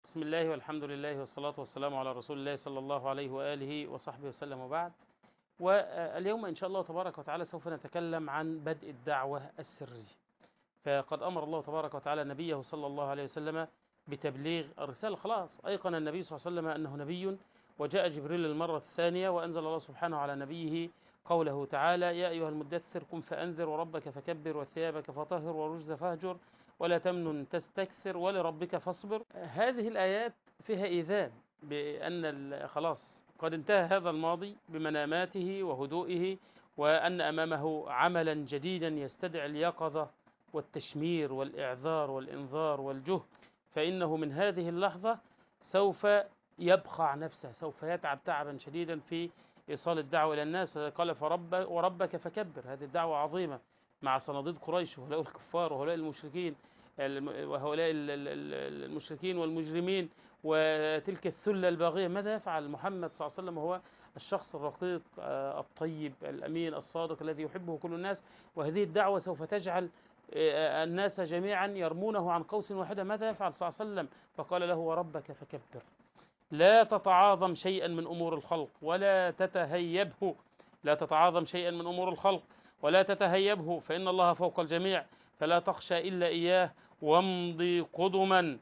بسم الله والحمد لله والصلاة والسلام على رسول الله صلى الله عليه وآله وصحبه وسلم وبعد. واليوم إن شاء الله تبارك وتعالى سوف نتكلم عن بدء الدعوة السرية. فقد أمر الله تبارك وتعالى نبيه صلى الله عليه وسلم بتبليغ الرسالة. خلاص أيقن النبي صلى الله عليه وسلم أنه نبي، وجاء جبريل للمرة الثانية وأنزل الله سبحانه على نبيه قوله تعالى: يا أيها المدثر قم فأنذر وربك فكبر وثيابك فطهر والرجز فاهجر ولا تمنن تستكثر ولربك فاصبر. هذه الآيات فيها إيذان بأن خلاص قد انتهى هذا الماضي بمناماته وهدوئه، وأن أمامه عملا جديدا يستدعي اليقظة والتشمير والإعذار والإنذار والجهد. فإنه من هذه اللحظة سوف يبخع نفسه، سوف يتعب تعبا شديدا في إيصال الدعوة إلى الناس. قال وربك فكبر. هذه الدعوة عظيمة مع صناديد قريش وهؤلاء الكفار وهؤلاء المشركين وهؤلاء المشركين والمجرمين وتلك الثلة الباغية. ماذا يفعل محمد صلى الله عليه وسلم؟ هو الشخص الرقيق الطيب الأمين الصادق الذي يحبه كل الناس، وهذه الدعوة سوف تجعل الناس جميعا يرمونه عن قوس واحدة. ماذا يفعل صلى الله عليه وسلم؟ فقال له: وربك فكبر. لا تتعاظم شيئا من أمور الخلق ولا تتهيبه. لا تتعاظم شيئا من أمور الخلق ولا تتهيبه، فإن الله فوق الجميع، فلا تخشى إلا إياه وامضي قدما.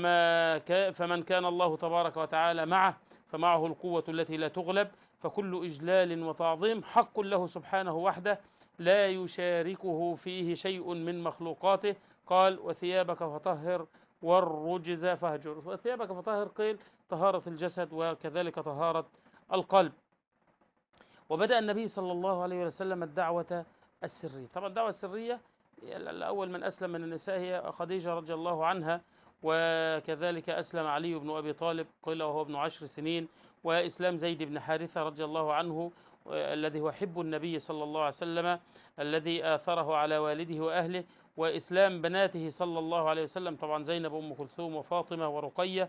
فمن كان الله تبارك وتعالى معه فمعه القوة التي لا تغلب، فكل إجلال وتعظيم حق له سبحانه وحده، لا يشاركه فيه شيء من مخلوقاته. قال: وثيابك فطهر والرجز فاهجر. وثيابك فطهر قيل طهارة الجسد وكذلك طهارة القلب. وبدأ النبي صلى الله عليه وسلم الدعوة السرية. طبعا الدعوة السرية الأول من أسلم من النساء هي خديجة رضي الله عنها، وكذلك أسلم علي بن أبي طالب قيل وهو ابن 10 سنين، وإسلام زيد بن حارثة رضي الله عنه الذي هو حب النبي صلى الله عليه وسلم الذي آثره على والده وأهله، وإسلام بناته صلى الله عليه وسلم، طبعا زينب أم كلثوم وفاطمة ورقية.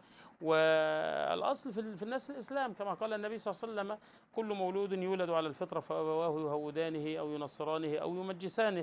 والأصل في الناس الإسلام كما قال النبي صلى الله عليه وسلم: كل مولود يولد على الفطرة فأبواه يهودانه أو ينصرانه أو يمجسانه.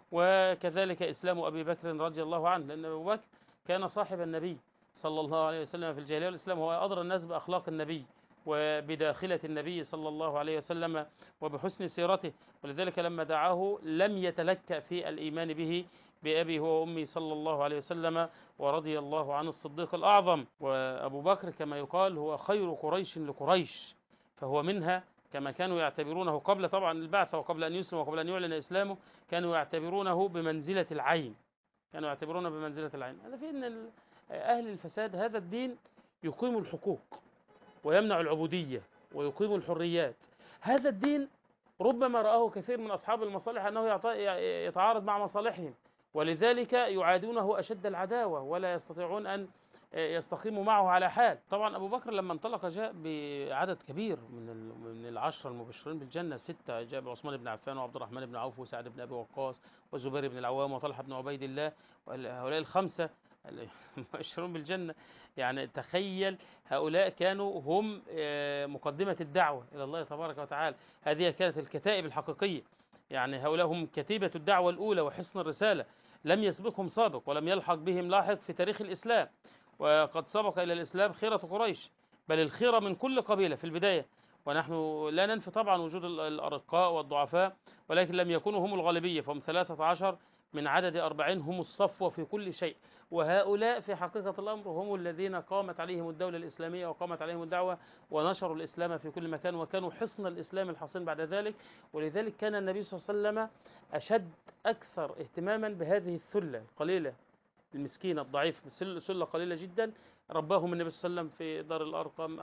وكذلك إسلام أبي بكر رضي الله عنه، لأن أبو بكر كان صاحب النبي صلى الله عليه وسلم في الجاهلية والإسلام، هو أدرى الناس بأخلاق النبي وبداخلة النبي صلى الله عليه وسلم وبحسن سيرته، ولذلك لما دعاه لم يتلكأ في الإيمان به بأبي هو وأمي صلى الله عليه وسلم، ورضي الله عن الصديق الأعظم. وأبو بكر كما يقال هو خير قريش لقريش، فهو منها، كما كانوا يعتبرونه قبل طبعا البعثة وقبل أن يسلم وقبل أن يعلن إسلامه، كانوا يعتبرونه بمنزلة العين. كانوا يعتبرونه بمنزلة العين. هذا في أن أهل الفساد هذا الدين يقيم الحقوق ويمنع العبودية ويقيم الحريات. هذا الدين ربما رآه كثير من أصحاب المصالح أنه يتعارض مع مصالحهم، ولذلك يعادونه أشد العداوة ولا يستطيعون أن يستقيموا معه على حال. طبعا أبو بكر لما انطلق جاء بعدد كبير من العشرة المبشرين بالجنة، 6. جاء بعثمان بن عفان وعبد الرحمن بن عوف وسعد بن أبي وقاص وزبير بن العوام وطلحة بن عبيد الله، هؤلاء الخمسة المبشرون بالجنة. يعني تخيل، هؤلاء كانوا هم مقدمة الدعوة إلى الله تبارك وتعالى. هذه كانت الكتائب الحقيقية، يعني هؤلاء هم كتيبة الدعوة الأولى وحصن الرسالة. لم يسبقهم سابق ولم يلحق بهم لاحق في تاريخ الإسلام، وقد سبق إلى الإسلام خيرة قريش، بل الخيرة من كل قبيلة في البداية. ونحن لا ننفي طبعا وجود الأرقاء والضعفاء، ولكن لم يكونوا هم الغالبية، فهم 13 من عدد 40 هم الصفوة في كل شيء. وهؤلاء في حقيقة الأمر هم الذين قامت عليهم الدولة الإسلامية وقامت عليهم الدعوة ونشروا الإسلام في كل مكان، وكانوا حصن الإسلام الحصين بعد ذلك. ولذلك كان النبي صلى الله عليه وسلم أشد أكثر اهتماما بهذه الثلة القليلة المسكينة الضعيفة، سلة قليلة جدا، رباهم النبي صلى الله عليه وسلم في دار الأرقم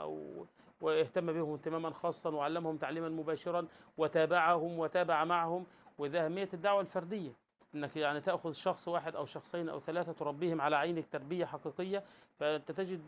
واهتم بهم اهتماما خاصا وعلمهم تعليما مباشرا وتابعهم وتابع معهم. وده أهمية الدعوة الفردية، انك يعني تاخذ شخص واحد او شخصين او ثلاثه تربيهم على عينك تربيه حقيقيه، فانت تجد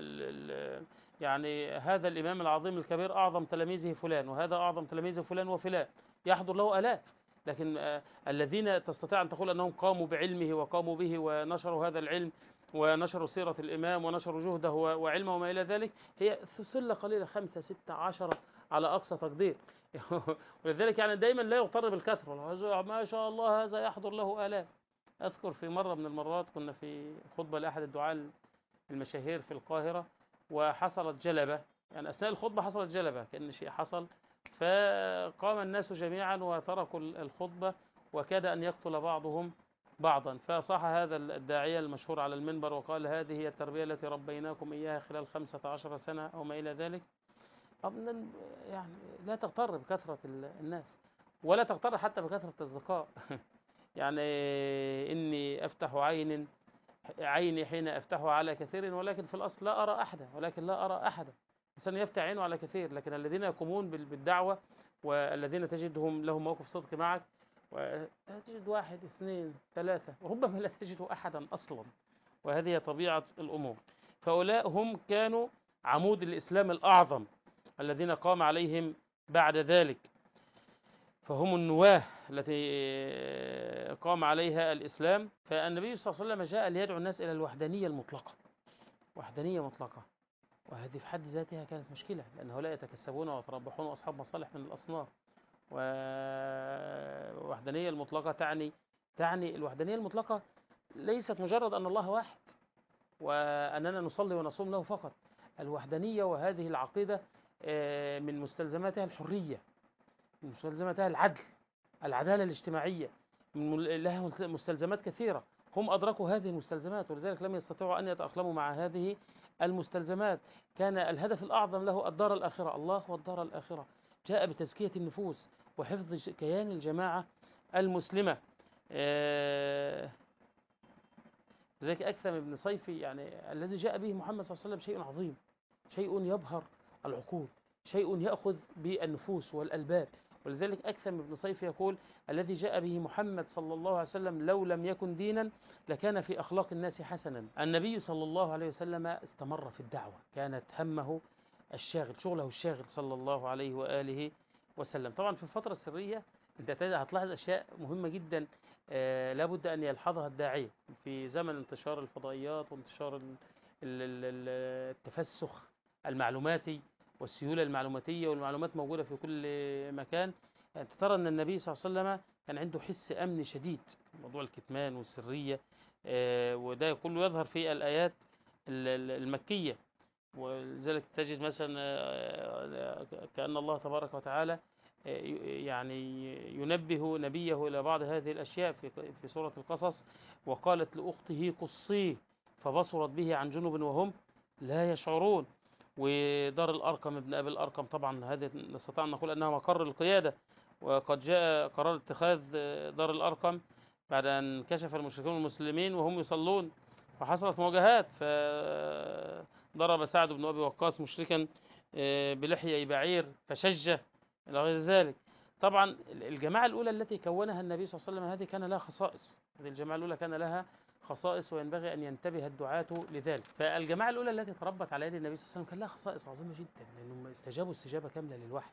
يعني هذا الامام العظيم الكبير اعظم تلاميذه فلان، وهذا اعظم تلاميذه فلان وفلان، يحضر له الاف. لكن الذين تستطيع ان تقول انهم قاموا بعلمه وقاموا به ونشروا هذا العلم ونشروا سيرة الإمام ونشروا جهده وعلمه وما إلى ذلك، هي ثلة قليلة، 5 6 10 على أقصى تقدير. ولذلك يعني دايما لا يغتر بالكثرة، ما شاء الله هذا يحضر له آلاف. أذكر في مرة من المرات كنا في خطبة لأحد الدعاة المشاهير في القاهرة، وحصلت جلبة، يعني أثناء الخطبة حصلت جلبة كأن شيء حصل، فقام الناس جميعا وتركوا الخطبة، وكاد أن يقتل بعضهم بعضا. فصاح هذا الداعية المشهور على المنبر وقال: هذه هي التربية التي ربيناكم إياها خلال 15 سنة أو ما إلى ذلك. يعني لا تغتر بكثرة الناس، ولا تغتر حتى بكثرة الأصدقاء. يعني إني أفتح عيني حين أفتحها على كثير، ولكن في الأصل لا أرى أحدا، ولكن لا أرى أحدا. الإنسان يفتح عينه على كثير، لكن الذين يقومون بالدعوة والذين تجدهم لهم موقف صدق معك، وتجد واحد اثنين ثلاثة، وربما لا تجد أحدا أصلا. وهذه طبيعة الأمور. فهؤلاء هم كانوا عمود الإسلام الأعظم الذين قام عليهم بعد ذلك، فهم النواة التي قام عليها الإسلام. فالنبي صلى الله عليه وسلم جاء ليدعو الناس إلى الوحدانية المطلقة، وحدانية مطلقة. وهذه في حد ذاتها كانت مشكلة، لأن هؤلاء يتكسبون ويتربحون أصحاب مصالح من الأصناف. والوحدانية المطلقة تعني الوحدانية المطلقة ليست مجرد أن الله واحد وأننا نصلي ونصوم له فقط. الوحدانية وهذه العقيدة من مستلزماتها الحرية، من مستلزماتها العدالة الاجتماعية، لها مستلزمات كثيرة. هم أدركوا هذه المستلزمات، ولذلك لم يستطيعوا أن يتأقلموا مع هذه المستلزمات. كان الهدف الأعظم له الدار الآخرة، الله والدار الآخرة. جاء بتزكية النفوس وحفظ كيان الجماعة المسلمة. لذلك أكثم ابن صيفي يعني الذي جاء به محمد صلى الله عليه وسلم شيء عظيم، شيء يبهر العقول، شيء يأخذ بالنفوس والألباب. ولذلك أكثم ابن صيفي يقول: الذي جاء به محمد صلى الله عليه وسلم لو لم يكن دينا لكان في أخلاق الناس حسنا. النبي صلى الله عليه وسلم استمر في الدعوة، كانت همه الشاغل، شغله الشاغل صلى الله عليه وآله وسلم. طبعا في الفترة السرية أنت هتلاحظ أشياء مهمة جدا لابد أن يلحظها الداعية في زمن انتشار الفضائيات وانتشار التفسخ المعلوماتي والسيولة المعلوماتية، والمعلومات موجودة في كل مكان. يعني ترى أن النبي صلى الله عليه وسلم كان عنده حس أمن شديد، موضوع الكتمان والسرية، وده كله يظهر في الآيات المكية. ولذلك تجد مثلا كأن الله تبارك وتعالى يعني ينبه نبيه إلى بعض هذه الأشياء في سورة القصص: وقالت لأخته قصيه فبصرت به عن جنب وهم لا يشعرون. ودار الأرقم ابن أبي الأرقم، طبعا هذه نستطيع أن نقول أنها مقر القيادة، وقد جاء قرار اتخاذ دار الأرقم بعد أن كشف المشركون المسلمين وهم يصلون، فحصلت مواجهات، فضرب سعد بن أبي وقاص مشركا بلحية بعير فشجه إلى غير ذلك. طبعا الجماعة الأولى التي كونها النبي صلى الله عليه وسلم هذه كان لها خصائص، هذه الجماعة الأولى كان لها خصائص، وينبغي أن ينتبه الدعاة لذلك. فالجماعة الأولى التي تربت على يد النبي صلى الله عليه وسلم كان لها خصائص عظيمة جدا، لأنهم استجابوا استجابة كاملة للوحي،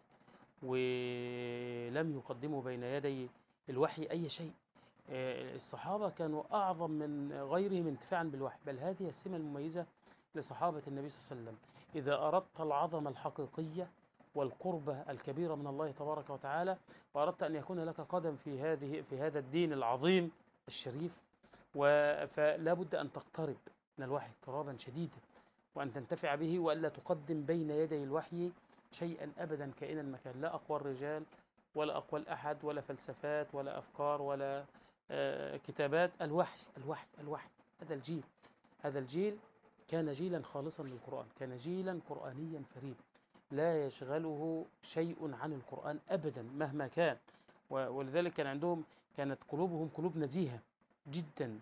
ولم يقدموا بين يدي الوحي أي شيء. الصحابة كانوا أعظم من غيرهم انتفاعا بالوحي، بل هذه السمة المميزة لصحابة النبي صلى الله عليه وسلم: إذا أردت العظمة الحقيقية والقربة الكبيرة من الله تبارك وتعالى، وأردت أن يكون لك قدم في هذا الدين العظيم الشريف، فلا بد أن تقترب من الوحي اقترابا شديدا، وأن تنتفع به، وألا تقدم بين يدي الوحي شيئا أبدا كائنا مكان، لا أقوال رجال ولا أقوال أحد ولا فلسفات ولا أفكار ولا كتابات. الوحي الوحي الوحي. هذا الجيل كان جيلا خالصا للقرآن، كان جيلا قرآنيا فريدا، لا يشغله شيء عن القرآن أبدا مهما كان. ولذلك كانت قلوبهم قلوب نزيهة جدا،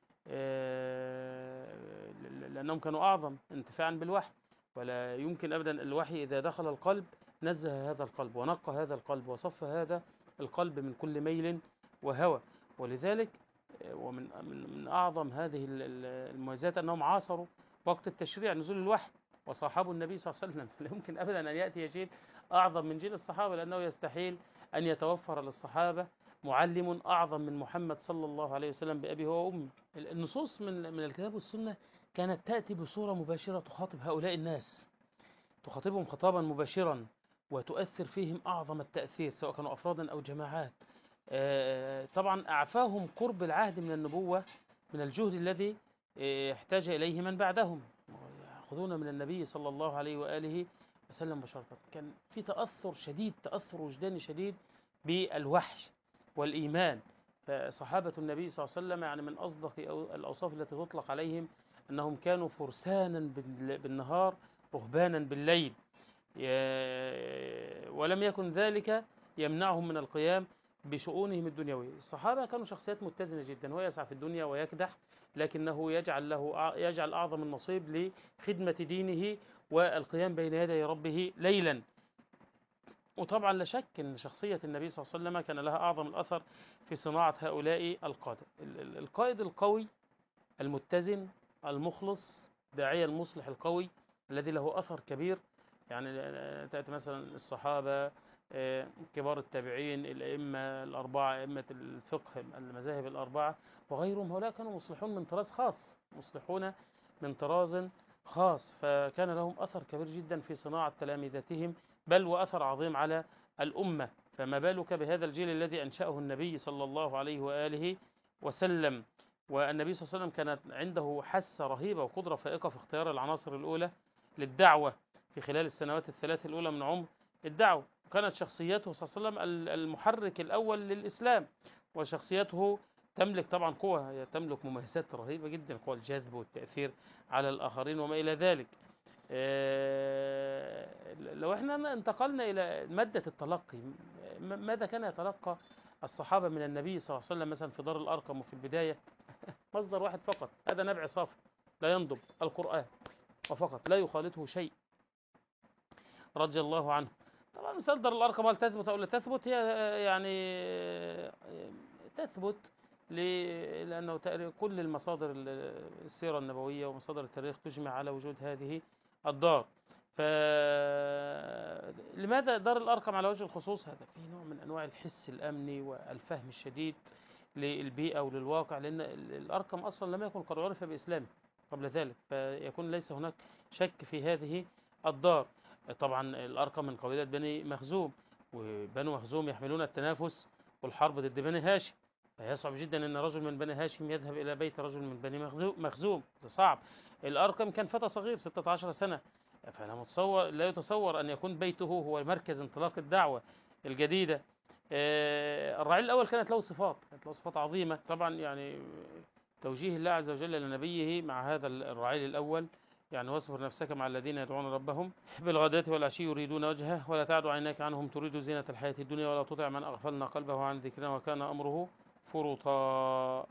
لأنهم كانوا أعظم انتفاعا بالوحي. ولا يمكن أبدا الوحي إذا دخل القلب نزه هذا القلب ونقى هذا القلب وصف هذا القلب من كل ميل وهوى. ولذلك ومن أعظم هذه المميزات أنهم عاصروا وقت التشريع نزول الوحي وصاحبوا النبي صلى الله عليه وسلم. فلا يمكن أبدا أن يأتي جيل أعظم من جيل الصحابة، لأنه يستحيل أن يتوفر للصحابة معلم أعظم من محمد صلى الله عليه وسلم بأبيه وأمه. النصوص من الكتاب والسنة كانت تأتي بصورة مباشرة تخاطب هؤلاء الناس، تخاطبهم خطابا مباشرا وتؤثر فيهم أعظم التأثير، سواء كانوا أفرادا أو جماعات. طبعا أعفاهم قرب العهد من النبوة من الجهد الذي احتاج إليه من بعدهم، يأخذون من النبي صلى الله عليه وآله وسلم مباشرة. كان في تأثر شديد، تأثر وجداني شديد بالوحي والإيمان. فصحابة النبي صلى الله عليه وسلم يعني من أصدق الأوصاف التي تطلق عليهم أنهم كانوا فرسانا بالنهار رهبانا بالليل، ولم يكن ذلك يمنعهم من القيام بشؤونهم الدنيوية. الصحابة كانوا شخصيات متزنة جدا، هو يسعى في الدنيا ويكدح، لكنه يجعل أعظم النصيب لخدمة دينه والقيام بين يدي ربه ليلا. وطبعا لا شك أن شخصية النبي صلى الله عليه وسلم كان لها أعظم الأثر في صناعة هؤلاء القادة. القائد القوي المتزن المخلص داعية المصلح القوي الذي له أثر كبير، يعني تأتي مثلا الصحابة، كبار التابعين، الأئمة الأربعة، أئمة الفقه، المذاهب الأربعة وغيرهم، هؤلاء كانوا مصلحون من طراز خاص، مصلحون من طراز خاص، فكان لهم أثر كبير جدا في صناعة تلامذتهم، بل وأثر عظيم على الأمة. فما بالك بهذا الجيل الذي أنشأه النبي صلى الله عليه وآله وسلم. والنبي صلى الله عليه وسلم كانت عنده حاسة رهيبة وقدرة فائقة في اختيار العناصر الأولى للدعوة في خلال السنوات الثلاث الأولى من عمر الدعوة. كانت شخصيته صلى الله عليه وسلم المحرك الأول للإسلام، وشخصيته تملك طبعا قوة، هي تملك مميزات رهيبة جدا، قوة الجذب والتأثير على الآخرين وما إلى ذلك. لو احنا انتقلنا إلى مادة التلقي، ماذا كان يتلقى الصحابة من النبي صلى الله عليه وسلم مثلا في دار الأرقم وفي البداية؟ مصدر واحد فقط، هذا نبع صافي لا ينضب، القرآن وفقط، لا يخالطه شيء، رضي الله عنه. طبعا مثال دار الأرقم هل تثبت أو لا تثبت؟ هي يعني تثبت لأنه كل المصادر السيرة النبوية ومصادر التاريخ تجمع على وجود هذه الدار. فلماذا دار الأرقم على وجه الخصوص؟ هذا فيه نوع من أنواع الحس الأمني والفهم الشديد للبيئة وللواقع، لأن الأرقم أصلا لم يكن قد عرف بإسلامه قبل ذلك، فيكون ليس هناك شك في هذه الدار. طبعا الأرقم من قبيلة بني مخزوم، وبنو مخزوم يحملون التنافس والحرب ضد بني هاشم، فيصعب جدا أن رجل من بني هاشم يذهب إلى بيت رجل من بني مخزوم، ده صعب. الأرقم كان فتى صغير 16 سنة، لا يتصور أن يكون بيته هو مركز انطلاق الدعوة الجديدة. الرعيل الأول كانت له صفات عظيمة طبعا، يعني توجيه الله عز وجل لنبيه مع هذا الرعيل الأول، يعني واصبر نفسك مع الذين يدعون ربهم بالغداة والعشي يريدون وجهه ولا تعد عيناك عنهم تريد زينة الحياة الدنيا ولا تطع من أغفلنا قلبه عن ذكرنا وكان أمره فرطا.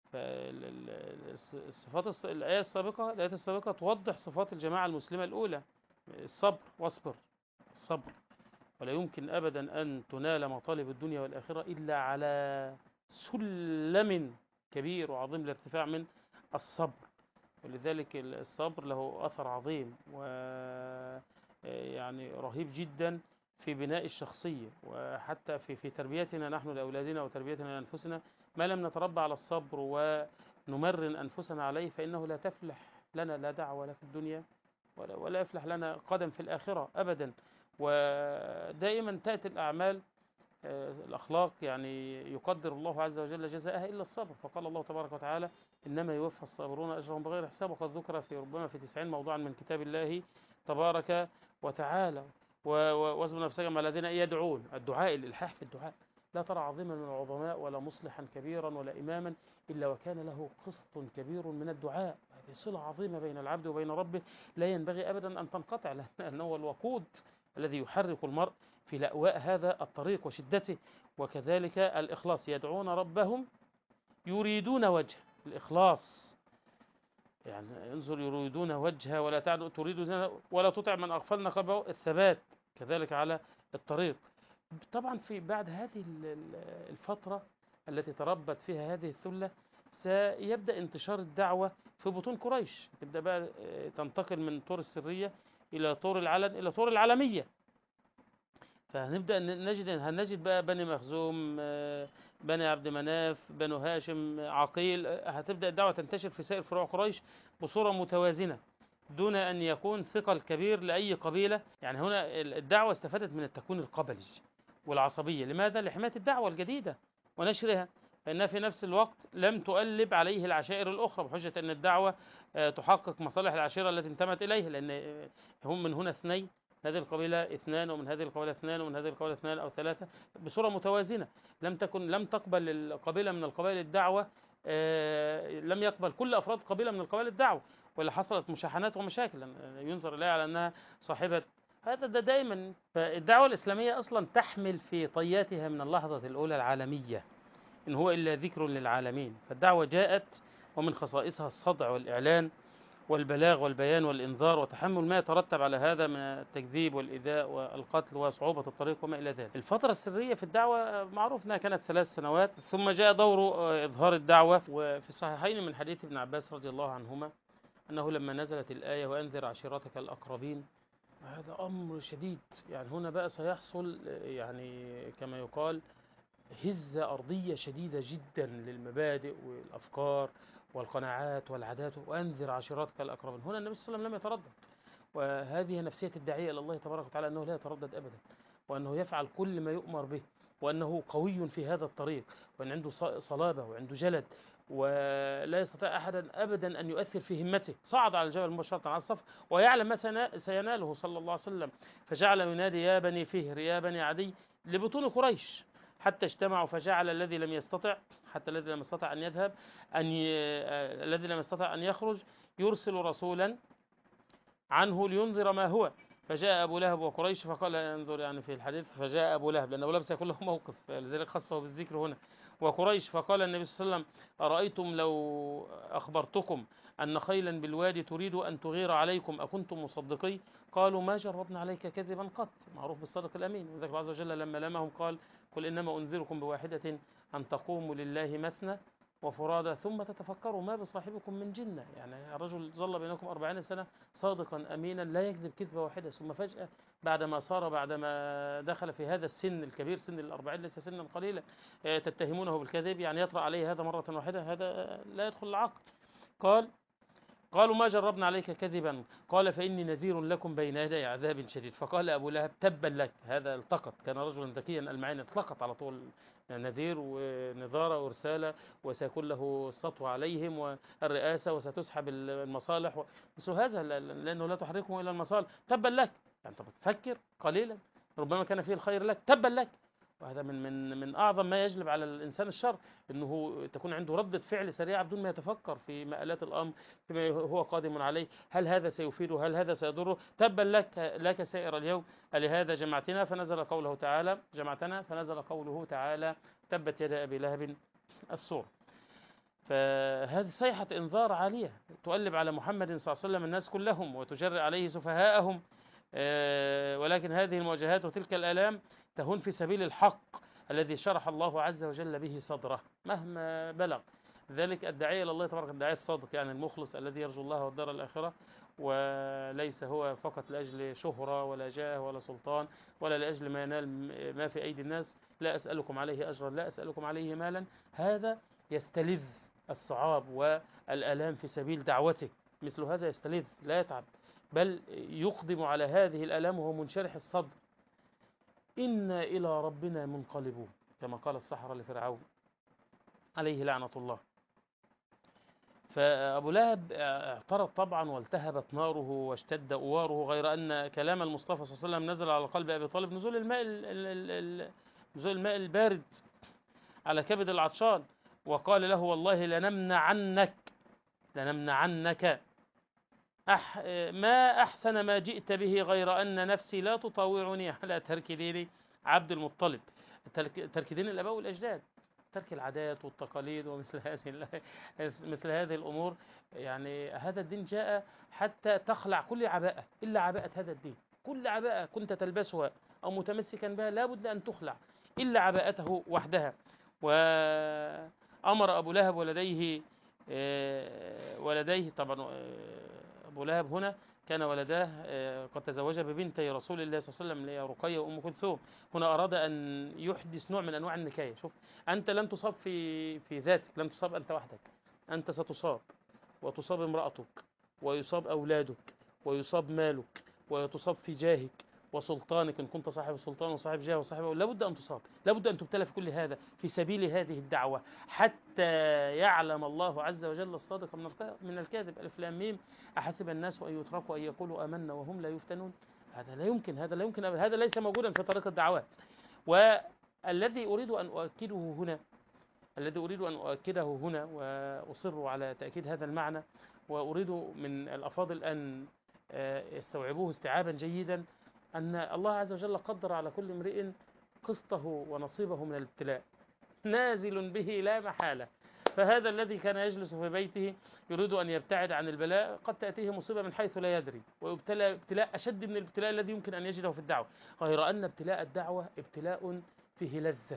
الآيات السابقة توضح صفات الجماعة المسلمة الأولى: الصبر، واصبر، الصبر، ولا يمكن أبدا أن تنال مطالب الدنيا والآخرة إلا على سلم كبير وعظيم الارتفاع من الصبر. ولذلك الصبر له أثر عظيم ويعني رهيب جدا في بناء الشخصية، وحتى في تربيتنا نحن لأولادنا وتربيتنا لأنفسنا. ما لم نتربى على الصبر ونمرن أنفسنا عليه فإنه لا تفلح لنا لا دعوة لا في الدنيا ولا يفلح لنا قدم في الآخرة أبدا. ودائما تأتي الأعمال الأخلاق يعني يقدر الله عز وجل جزاءها إلا الصبر، فقال الله تبارك وتعالى: إنما يوفى الصابرون أجرهم بغير حساب. وقد ذكر في ربما في 90 موضوعا من كتاب الله تبارك وتعالى. واصبر نفسك مع الذين يدعون، الدعاء، الإلحاح في الدعاء. لا ترى عظيما من العظماء ولا مصلحا كبيرا ولا إماما إلا وكان له قسط كبير من الدعاء. هذه صلة عظيمة بين العبد وبين ربه لا ينبغي أبدا أن تنقطع، لأنه هو الوقود الذي يحرك المرء في لأواء هذا الطريق وشدته. وكذلك الإخلاص، يدعون ربهم يريدون وجه الإخلاص، يعني انظر، يريدون وجهه ولا تريد زينة ولا تطع من أغفلنا قلبه، الثبات كذلك على الطريق. طبعا في بعد هذه الفترة التي تربت فيها هذه الثلة سيبدأ انتشار الدعوة في بطون قريش، تبدأ بقى تنتقل من طور السرية إلى طور العلن إلى طور العالمية. فهنبدأ هنجد بقى بني مخزوم، بني عبد مناف، بنو هاشم، عقيل، هتبدأ الدعوة تنتشر في سائر فروع قريش بصورة متوازنة دون أن يكون ثقل كبير لأي قبيلة. يعني هنا الدعوة استفادت من التكوين القبلي والعصبية، لماذا؟ لحماية الدعوة الجديدة ونشرها. فإنها في نفس الوقت لم تؤلب عليه العشائر الأخرى بحجة أن الدعوة تحقق مصالح العشيرة التي انتمت إليه، لأن هم من هنا اثنين، هذه القبيلة اثنان، ومن هذه القبيلة اثنان، ومن هذه القبيلة اثنان أو ثلاثة بصورة متوازنة. لم تقبل القبيلة من القبائل الدعوة، لم يقبل كل أفراد قبيلة من القبائل الدعوة، ولا حصلت مشاحنات ومشاكل ينظر إليها على أنها صاحبة. هذا دائما. فالدعوة الإسلامية أصلا تحمل في طياتها من اللحظة الأولى العالمية، إن هو إلا ذكر للعالمين. فالدعوة جاءت ومن خصائصها الصدع والإعلان والبلاغ والبيان والإنذار وتحمل ما يترتب على هذا من التكذيب والإيذاء والقتل وصعوبة الطريق وما إلى ذلك. الفترة السرية في الدعوة معروف أنها كانت 3 سنوات، ثم جاء دور إظهار الدعوة. وفي الصحيحين من حديث ابن عباس رضي الله عنهما أنه لما نزلت الآية وأنذر عشيرتك الأقربين، هذا أمر شديد. يعني هنا بقى سيحصل يعني كما يقال هزة أرضية شديدة جدا للمبادئ والأفكار والقناعات والعادات. وأنذر عشيرتك الأقربين، هنا النبي صلى الله عليه وسلم لم يتردد. وهذه نفسية الداعية إلى الله تبارك وتعالى، أنه لا يتردد أبدا، وأنه يفعل كل ما يؤمر به، وأنه قوي في هذا الطريق، وأن عنده صلابة وعنده جلد، ولا يستطيع أحدا أبدا أن يؤثر في همته. صعد على الجبل مباشرة على الصف ويعلم ما سيناله صلى الله عليه وسلم، فجعل ينادي يا بني فهر يا بني عدي لبطون قريش حتى اجتمعوا، فجعل الذي لم يستطع، حتى الذي لم يستطع أن يذهب الذي لم يستطع أن يخرج يرسل رسولا عنه لينذر ما هو. فجاء أبو لهب وقريش فقال انظر يعني في الحديث فجاء أبو لهب، لأن أبو لهب سيكون له موقف، لذلك خصه بالذكر هنا. وقريش فقال النبي صلى الله عليه وسلم أرأيتم لو أخبرتكم أن خيلا بالوادي تريد أن تغير عليكم أكنتم مصدقي؟ قالوا ما جربنا عليك كذبا قط، معروف بالصدق الأمين. وذلك الله عز وجل لما لمهم قال قل إنما أنذركم بواحدة أن تقوموا لله مثنى وفرادى ثم تتفكروا ما بصاحبكم من جنة. يعني الرجل ظل بينكم 40 سنة صادقا أمينا لا يكذب كذبة واحدة، ثم فجأة بعدما دخل في هذا السن الكبير، سن 40 ليس سنا قليلا، تتهمونه بالكذب، يعني يطرأ عليه هذا مرة واحدة، هذا لا يدخل العقل. قالوا ما جربنا عليك كذبا، قال فإني نذير لكم بين يدي عذاب شديد. فقال أبو لهب تبا لك، هذا التقط، كان رجلا ذكيا المعين، التقط على طول نذير ونذارة ورسالة، وسيكون له السطو عليهم والرئاسة وستسحب المصالح بس هذا لأنه لا تحركهم إلى المصالح. تبا لك، يعني طب تفكر قليلا، ربما كان فيه الخير لك. تبا لك. وهذا من أعظم ما يجلب على الإنسان الشر، أنه تكون عنده ردة فعل سريعة بدون ما يتفكر في مآلات الأمر، فيما هو قادم عليه، هل هذا سيفيده، هل هذا سيضره. تبا لك سائر اليوم ألهذا جمعتنا، فنزل قوله تعالى جمعتنا، فنزل قوله تعالى تبت يد أبي لهب السور. فهذه صيحة إنذار عالية تؤلب على محمد صلى الله عليه وسلم الناس كلهم وتجرئ عليه سفهاءهم، ولكن هذه المواجهات وتلك الآلام تهون في سبيل الحق الذي شرح الله عز وجل به صدره مهما بلغ. ذلك الداعية إلى الله تبارك، الداعية الصادق يعني المخلص الذي يرجو الله والدار الآخرة، وليس هو فقط لأجل شهرة ولا جاه ولا سلطان ولا لأجل ما ينال ما في أيدي الناس. لا أسألكم عليه أجرا، لا أسألكم عليه مالا. هذا يستلذ الصعاب والآلام في سبيل دعوته، مثل هذا يستلذ لا يتعب، بل يقدم على هذه الآلام وهو منشرح الصدر. إنا إلى ربنا منقلبون، كما قال السحرة لفرعون عليه لعنة الله. فأبو لهب اعترض طبعا والتهبت ناره واشتد أواره، غير أن كلام المصطفى صلى الله عليه وسلم نزل على قلب أبي طالب نزول الماء البارد على كبد العطشان، وقال له والله لنمنعنك ما أحسن ما جئت به، غير أن نفسي لا تطاوعني على ترك دين عبد المطلب، ترك دين الآباء والأجداد، ترك العادات والتقاليد مثل هذه الأمور. يعني هذا الدين جاء حتى تخلع كل عباءة إلا عباءة هذا الدين. كل عباءة كنت تلبسها أو متمسكا بها لا بد أن تخلع إلا عباءته وحدها. وأمر أبو لهب ولديه طبعا. أبو لهب هنا كان ولداه قد تزوج ببنتي رسول الله صلى الله عليه وسلم اللي هي رقية وأم كلثوم. هنا أراد أن يحدث نوع من أنواع النكاية. شوف، أنت لن تصاب في ذاتك، لن تصاب أنت وحدك، أنت ستصاب وتصاب امرأتك ويصاب أولادك ويصاب مالك وتصاب في جاهك وسلطانك إن كنت صاحب سلطان وصاحب جاه وصاحب، لابد أن تصاب، لابد أن تبتلى في كل هذا في سبيل هذه الدعوة، حتى يعلم الله عز وجل الصادق من الكاذب. ألف لام ميم، أحسب الناس أن يتركوا أن يقولوا آمنا وهم لا يفتنون. هذا لا يمكن، هذا لا يمكن، هذا ليس موجودا في طريق الدعوات. والذي أريد أن أؤكده هنا، الذي أريد أن أؤكده هنا وأصر على تأكيد هذا المعنى، وأريد من الأفاضل أن يستوعبوه استيعابا جيدا، أن الله عز وجل قدر على كل امرئ قسطه ونصيبه من الابتلاء، نازل به لا محالة. فهذا الذي كان يجلس في بيته يريد أن يبتعد عن البلاء، قد تأتيه مصيبة من حيث لا يدري، ويبتلى ابتلاء أشد من الابتلاء الذي يمكن أن يجده في الدعوة، غير أن ابتلاء الدعوة ابتلاء فيه لذة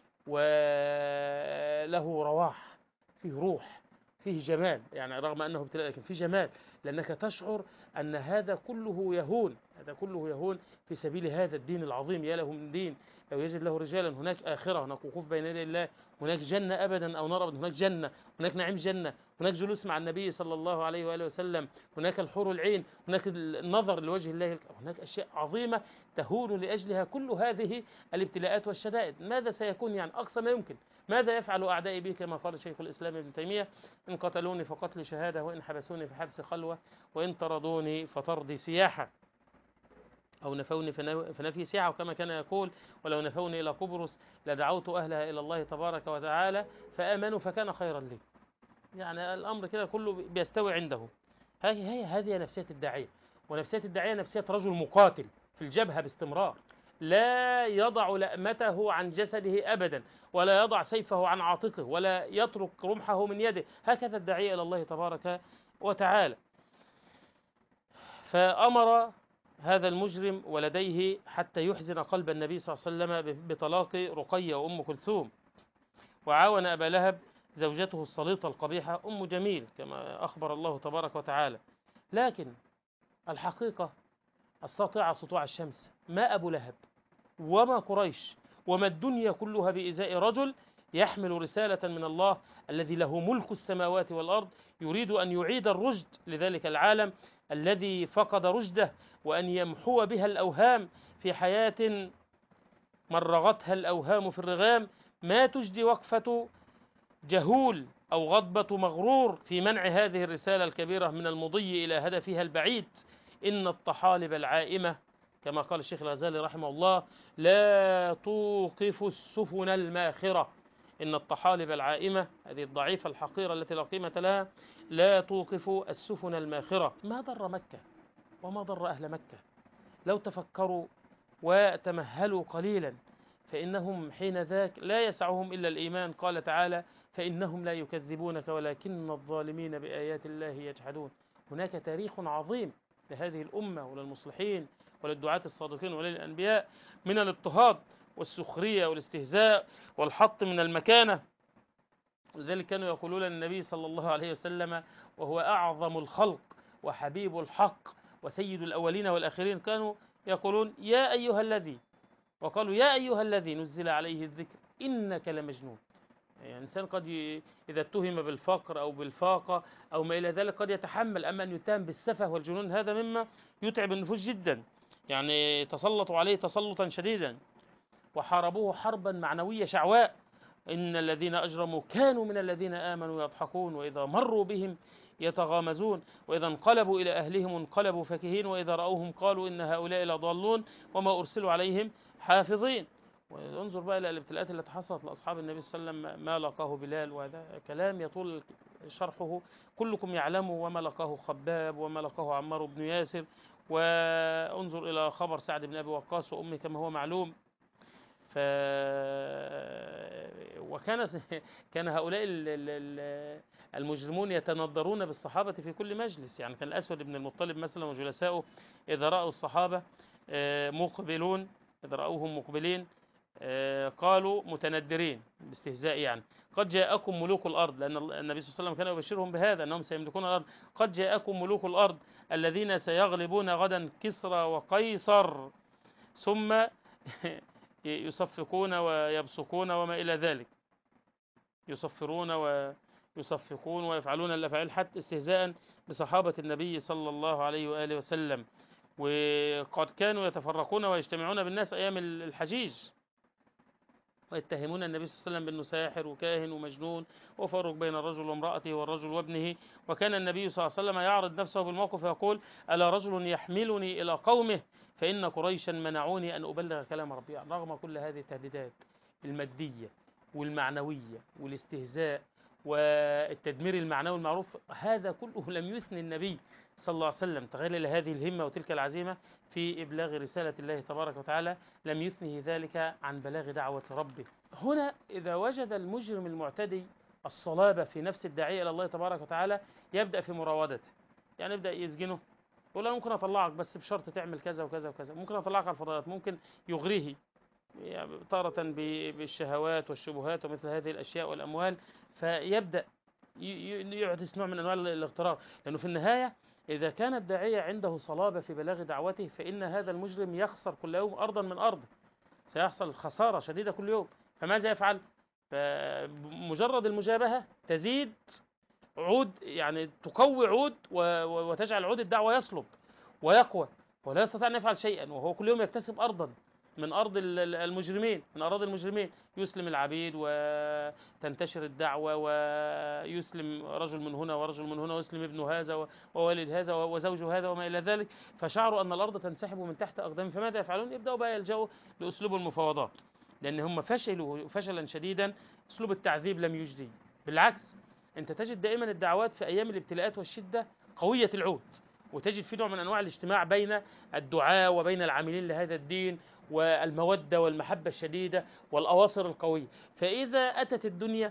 وله رواح، فيه روح، فيه جمال، يعني رغم أنه ابتلاء لكن فيه جمال، لأنك تشعر أن هذا كله يهون، هذا كله يهون في سبيل هذا الدين العظيم. يا له من دين لو يجد له رجالا، هناك آخرة، هناك وقوف بين يدي الله، هناك جنة أبدا أو نار أبدا، هناك جنة، هناك نعيم جنة، هناك جلوس مع النبي صلى الله عليه وآله وسلم، هناك الحور العين، هناك النظر لوجه الله، هناك أشياء عظيمة تهون لأجلها كل هذه الابتلاءات والشدائد. ماذا سيكون؟ يعني أقصى ما يمكن، ماذا يفعل أعدائي بي؟ كما قال شيخ الإسلام ابن تيمية: إن قتلوني فقتل شهادة، وإن حبسوني فحبس خلوة، وإن طردوني فطردي سياحة، أو نفوني فنفي سياحة. وكما كان يقول: ولو نفوني إلى قبرص لدعوت أهلها إلى الله تبارك وتعالى فآمنوا فكان خيرا لي. يعني الأمر كده كله بيستوي عنده. هذه نفسية الداعية، ونفسية الداعية نفسية رجل مقاتل في الجبهة باستمرار، لا يضع لأمته عن جسده أبدا، ولا يضع سيفه عن عاتقه، ولا يترك رمحه من يده. هكذا الداعية إلى الله تبارك وتعالى. فأمر هذا المجرم ولديه حتى يحزن قلب النبي صلى الله عليه وسلم بطلاق رقية وأم كلثوم، وعاون أبا لهب زوجته السليطة القبيحة أم جميل كما أخبر الله تبارك وتعالى. لكن الحقيقة الساطعة سطوع الشمس، ما أبو لهب وما قريش وما الدنيا كلها بإزاء رجل يحمل رسالة من الله الذي له ملك السماوات والأرض، يريد أن يعيد الرشد لذلك العالم الذي فقد رشده، وأن يمحو بها الأوهام في حياة مرغتها الأوهام في الرغام. ما تجدي وقفة جهول أو غضبة مغرور في منع هذه الرسالة الكبيرة من المضي إلى هدفها البعيد. إن الطحالب العائمة كما قال الشيخ الغزالي رحمه الله: لا توقف السفن الماخرة. إن الطحالب العائمة، هذه الضعيفة الحقيرة التي لا قيمة لها، لا توقف السفن الماخرة. ما ضر مكة وما ضر أهل مكة لو تفكروا وتمهلوا قليلا، فإنهم حين ذاك لا يسعهم إلا الإيمان. قال تعالى: فإنهم لا يكذبونك ولكن الظالمين بآيات الله يجحدون. هناك تاريخ عظيم لهذه الأمة وللمصلحين وللدعاة الصادقين وللأنبياء من الاضطهاد والسخرية والاستهزاء والحط من المكانة. لذلك كانوا يقولون للنبي صلى الله عليه وسلم وهو أعظم الخلق وحبيب الحق وسيد الأولين والآخرين، كانوا يقولون: يا أيها الذي، وقالوا: يا أيها الذي نزل عليه الذكر إنك لمجنون. يعني الإنسان قد إذا اتهم بالفقر أو بالفاقة أو ما إلى ذلك قد يتحمل، أما أن يتهم بالسفه والجنون هذا مما يتعب النفوس جدا. يعني تسلطوا عليه تسلطا شديدا وحاربوه حربا معنوية شعواء. إن الذين أجرموا كانوا من الذين آمنوا يضحكون، وإذا مروا بهم يتغامزون، وإذا انقلبوا إلى أهلهم انقلبوا فكهين، وإذا رأوهم قالوا إن هؤلاء لضالون وما أرسلوا عليهم حافظين. وانظر بقى إلى الابتلاءات التي حصلت لأصحاب النبي صلى الله عليه وسلم، ما لقاه بلال، وهذا كلام يطول شرحه، كلكم يعلم، وما لقاه خباب، وما لقاه عمار بن ياسر، وانظر إلى خبر سعد بن أبي وقاص وأمه كما هو معلوم. وكان كان هؤلاء المجرمون يتنظرون بالصحابة في كل مجلس. يعني كان الأسود بن المطلب مثلا وجلسائه إذا رأوا الصحابة مقبلون، إذا رأوهم مقبلين قالوا متندرين باستهزاء، يعني: قد جاءكم ملوك الأرض، لأن النبي صلى الله عليه وسلم كان يبشرهم بهذا أنهم سيملكون الأرض. قد جاءكم ملوك الأرض الذين سيغلبون غدا كسرى وقيصر، ثم يصفقون ويبصقون وما إلى ذلك، يصفرون ويصفقون ويفعلون الأفعال، حتى استهزاء بصحابة النبي صلى الله عليه وآله وسلم. وقد كانوا يتفرقون ويجتمعون بالناس أيام الحجيج، ويتهمون النبي صلى الله عليه وسلم بأنه ساحر وكاهن ومجنون، وفرق بين الرجل وامرأته والرجل وابنه. وكان النبي صلى الله عليه وسلم يعرض نفسه بالموقف ويقول: ألا رجل يحملني إلى قومه فإن قريشا منعوني أن أبلغ كلام ربي. رغم كل هذه التهديدات المادية والمعنوية والاستهزاء والتدمير المعنوي المعروف، هذا كله لم يثني النبي صلى الله عليه وسلم. تخيل هذه الهمة وتلك العزيمة في إبلاغ رسالة الله تبارك وتعالى، لم يثنه ذلك عن بلاغ دعوة ربه. هنا إذا وجد المجرم المعتدي الصلابة في نفس الداعية إلى الله تبارك وتعالى، يبدأ في مراودته، يعني يبدأ يسجنه، يقول: أنا ممكن أطلعك بس بشرط تعمل كذا وكذا وكذا، ممكن أطلعك على الفضائيات، ممكن يغريه يعني تارة بالشهوات والشبهات ومثل هذه الأشياء والأموال، فيبدأ يحدث نوع من أنواع الاغترار. لأنه في النهاية إذا كان الداعية عنده صلابة في بلاغ دعوته، فإن هذا المجرم يخسر كل يوم أرضا من أرضه، سيحصل خسارة شديدة كل يوم. فماذا يفعل؟ فمجرد المجابهة تزيد عود، يعني تقوي عود وتجعل عود الدعوة يصلب ويقوى، ولا يستطيع أن يفعل شيئا، وهو كل يوم يكتسب أرضا من أرض المجرمين، من أراضي المجرمين. يسلم العبيد وتنتشر الدعوة، ويسلم رجل من هنا ورجل من هنا، ويسلم ابن هذا ووالد هذا وزوج هذا وما إلى ذلك، فشعروا أن الأرض تنسحب من تحت أقدامهم. فماذا يفعلون؟ يبدأوا بقى يلجأوا لأسلوب المفاوضات، لأن هم فشلوا فشلا شديدا. أسلوب التعذيب لم يجدي، بالعكس، أنت تجد دائما الدعوات في أيام الابتلاءات والشدة قوية العود، وتجد في نوع من أنواع الاجتماع بين الدعاة وبين العاملين لهذا الدين، والمودة والمحبة الشديدة والأواصر القوية. فإذا أتت الدنيا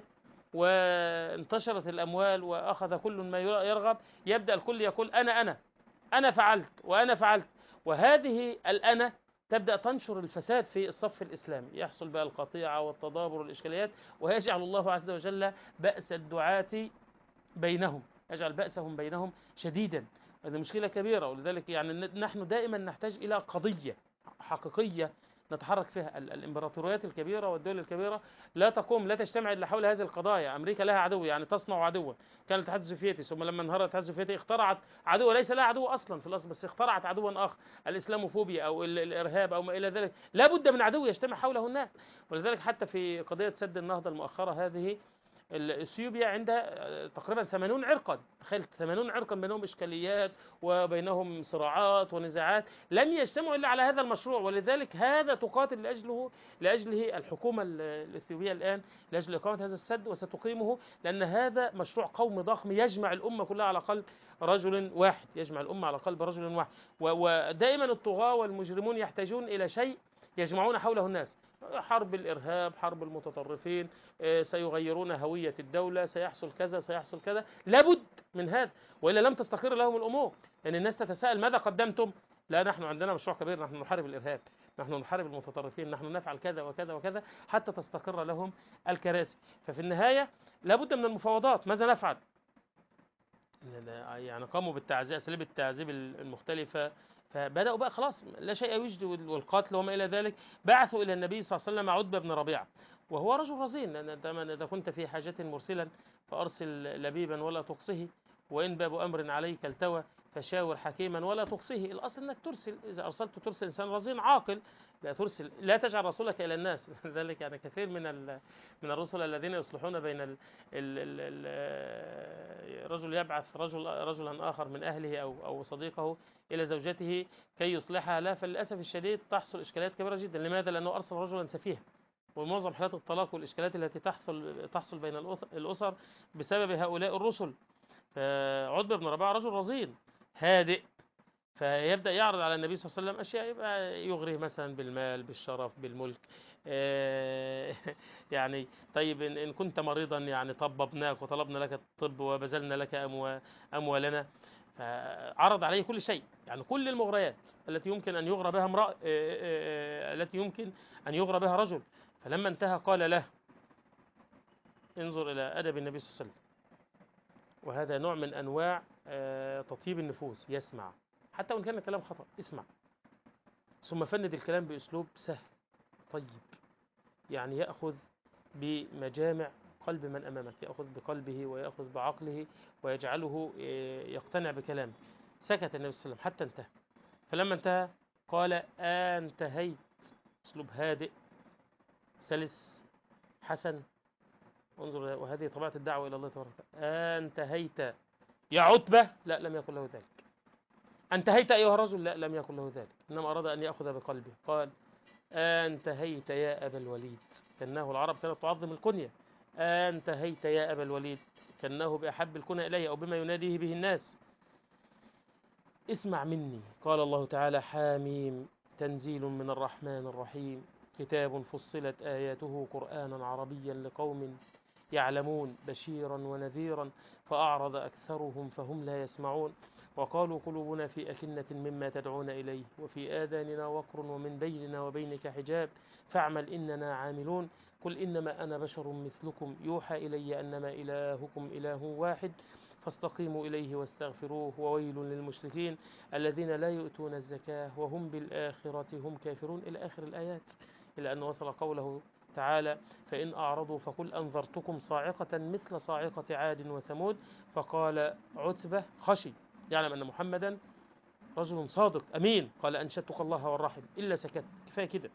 وانتشرت الأموال وأخذ كل ما يرغب، يبدأ الكل يقول: أنا فعلت وأنا فعلت. وهذه الأنا تبدأ تنشر الفساد في الصف الإسلامي، يحصل بقى القطيعة والتدابر والإشكاليات، ويجعل الله عز وجل بأس الدعاة بينهم، يجعل بأسهم بينهم شديدا. هذه مشكلة كبيرة، ولذلك يعني نحن دائما نحتاج إلى قضية حقيقية نتحرك فيها. الإمبراطوريات الكبيرة والدول الكبيرة لا تجتمع إلا حول هذه القضايا. أمريكا لها عدو، يعني تصنع عدوا، كان الاتحاد السوفيتي، ثم لما انهار الاتحاد السوفيتي اخترعت عدو ليس لها عدو أصلا في الأصل، بس اخترعت عدوا آخر، الإسلاموفوبيا أو الإرهاب أو ما إلى ذلك. لا بد من عدو يجتمع حوله الناس. ولذلك حتى في قضية سد النهضة المؤخرة هذه، اثيوبيا عندها تقريبا 80 عرقا، تخيل 80 عرقا بينهم اشكاليات وبينهم صراعات ونزاعات، لم يجتمعوا الا على هذا المشروع. ولذلك هذا تقاتل لاجله الحكومه الاثيوبيه الان، لاجل اقامه هذا السد، وستقيمه لان هذا مشروع قومي ضخم يجمع الامه كلها على قلب رجل واحد، يجمع الامه على قلب رجل واحد. ودائما الطغاة والمجرمون يحتاجون الى شيء يجمعون حوله الناس. حرب الارهاب، حرب المتطرفين، سيغيرون هوية الدولة، سيحصل كذا سيحصل كذا، لابد من هذا، وإلا لم تستقر لهم الأمور. لأن الناس تتساءل: ماذا قدمتم؟ لا، نحن عندنا مشروع كبير، نحن نحارب الإرهاب، نحن نحارب المتطرفين، نحن نفعل كذا وكذا وكذا حتى تستقر لهم الكراسي. ففي النهاية لابد من المفاوضات. ماذا نفعل؟ يعني قاموا بالتعذيب، أساليب التعذيب المختلفة، فبدأوا بقى خلاص لا شيء يجدي والقتل وما إلى ذلك. بعثوا إلى النبي صلى الله عليه وسلم عتبة بن ربيعة، وهو رجل رزين، إذا كنت في حاجة مرسلا فأرسل لبيبا ولا تقصه، وإن باب أمر عليك التوى فشاور حكيما ولا تقصه. الأصل أنك ترسل، إذا أرسلت ترسل إنسان رزين عاقل، لا ترسل، لا تجعل رسولك إلى الناس. لذلك يعني كثير من الرسل الذين يصلحون بين رجل يبعث رجلا آخر من أهله أو صديقه إلى زوجته كي يصلحها، لا، فللأسف الشديد تحصل إشكالات كبيرة جدا. لماذا؟ لأنه أرسل رجلا سفيها. ومعظم حالات الطلاق والإشكالات التي تحصل بين الأسر بسبب هؤلاء الرسل. فعتبة بن ربيعة رجل رزين هادئ، فيبدأ يعرض على النبي صلى الله عليه وسلم أشياء، يبقى يغريه مثلا بالمال، بالشرف، بالملك. يعني طيب إن كنت مريضا يعني طببناك وطلبنا لك الطب وبذلنا لك أموالنا. فعرض عليه كل شيء، يعني كل المغريات التي يمكن أن يغرى بها امرأة، التي يمكن أن يغرى بها رجل. فلما انتهى قال له: انظر إلى أدب النبي صلى الله عليه وسلم، وهذا نوع من أنواع تطيب النفوس. يسمع حتى وإن كان الكلام خطأ، اسمع، ثم فند الكلام بأسلوب سهل طيب، يعني يأخذ بمجامع قلب من أمامك، يأخذ بقلبه ويأخذ بعقله ويجعله يقتنع بكلامه. سكت النبي صلى الله عليه وسلم حتى انتهى، فلما انتهى قال انتهيت، أسلوب هادئ سلس حسن. انظر، وهذه طبيعة الدعوة إلى الله تبارك وتعالى. انتهيت يا عتبة؟ لا، لم يكن له ذلك. انتهيت أيها الرجل؟ لا، لم يكن له ذلك، إنما أراد أن يأخذ بقلبه. قال انتهيت يا أبا الوليد، كأنه العرب كانت تعظم الكنية. انتهيت يا أبا الوليد، كأنه بأحب الكنى إليه أو بما يناديه به الناس. اسمع مني، قال الله تعالى: حاميم تنزيل من الرحمن الرحيم، كتاب فصلت آياته قرآنا عربيا لقوم يعلمون، بشيرا ونذيرا، فأعرض أكثرهم فهم لا يسمعون، وقالوا قلوبنا في أكنة مما تدعون إليه، وفي آذاننا وقر ومن بيننا وبينك حجاب، فاعمل إننا عاملون. قل إنما أنا بشر مثلكم يوحى إلي أنما إلهكم إله واحد، فاستقيموا إليه واستغفروه، وويل للمشركين الذين لا يؤتون الزكاة وهم بالآخرة هم كافرون، إلى آخر الآيات، إلى أن وصل قوله تعالى: فإن أعرضوا فقل أنذرتكم صاعقة مثل صاعقة عاد وثمود. فقال عتبة خشي، يعلم أن محمدا رجل صادق أمين، قال: أنشدتك الله والرحم إلا سكت، كفاية كده،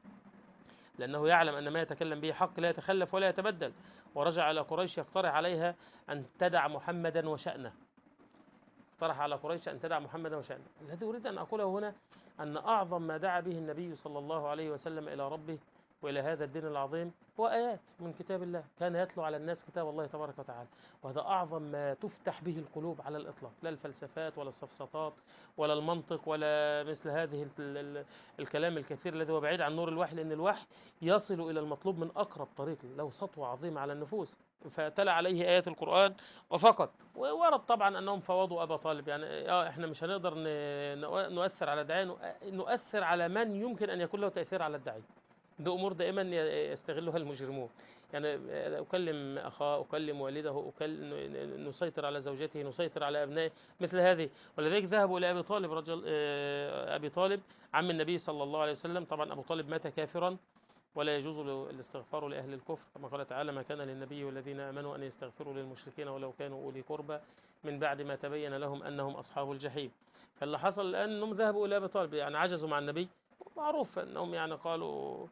لأنه يعلم أن ما يتكلم به حق لا يتخلف ولا يتبدل. ورجع إلى قريش يقترح عليها أن تدع محمدا وشأنه، اقترح على قريش أن تدع محمدا وشأنه. الذي أريد أن أقوله هنا أن أعظم ما دعا به النبي صلى الله عليه وسلم إلى ربه وإلى هذا الدين العظيم هو آيات من كتاب الله، كان يتلو على الناس كتاب الله تبارك وتعالى، وهذا أعظم ما تفتح به القلوب على الإطلاق، لا الفلسفات ولا السفسطات ولا المنطق ولا مثل هذه الكلام الكثير الذي هو بعيد عن نور الوحي، لأن الوحي يصل إلى المطلوب من أقرب طريق، له سطوة عظيمة على النفوس. فتلا عليه آيات القرآن وفقط. وورد طبعا أنهم فوضوا أبا طالب، يعني إحنا مش هنقدر نؤثر على داعية، نؤثر على من يمكن أن يكون له تأثير على الداعية. دي أمور دائما يستغلها المجرمون، يعني أكلم أخاه، أكلم والده، نسيطر على زوجته، نسيطر على أبنائه، مثل هذه. ولذلك ذهبوا إلى أبي طالب أبي طالب عم النبي صلى الله عليه وسلم. طبعا أبو طالب مات كافرا، ولا يجوز الاستغفار لأهل الكفر، كما قال تعالى: ما كان للنبي والذين آمنوا أن يستغفروا للمشركين ولو كانوا أولي قربى من بعد ما تبين لهم أنهم أصحاب الجحيم. فاللي حصل الآن أنهم ذهبوا إلى أبي طالب، يعني عجزوا مع النبي، معروف أنهم يعني قالوا.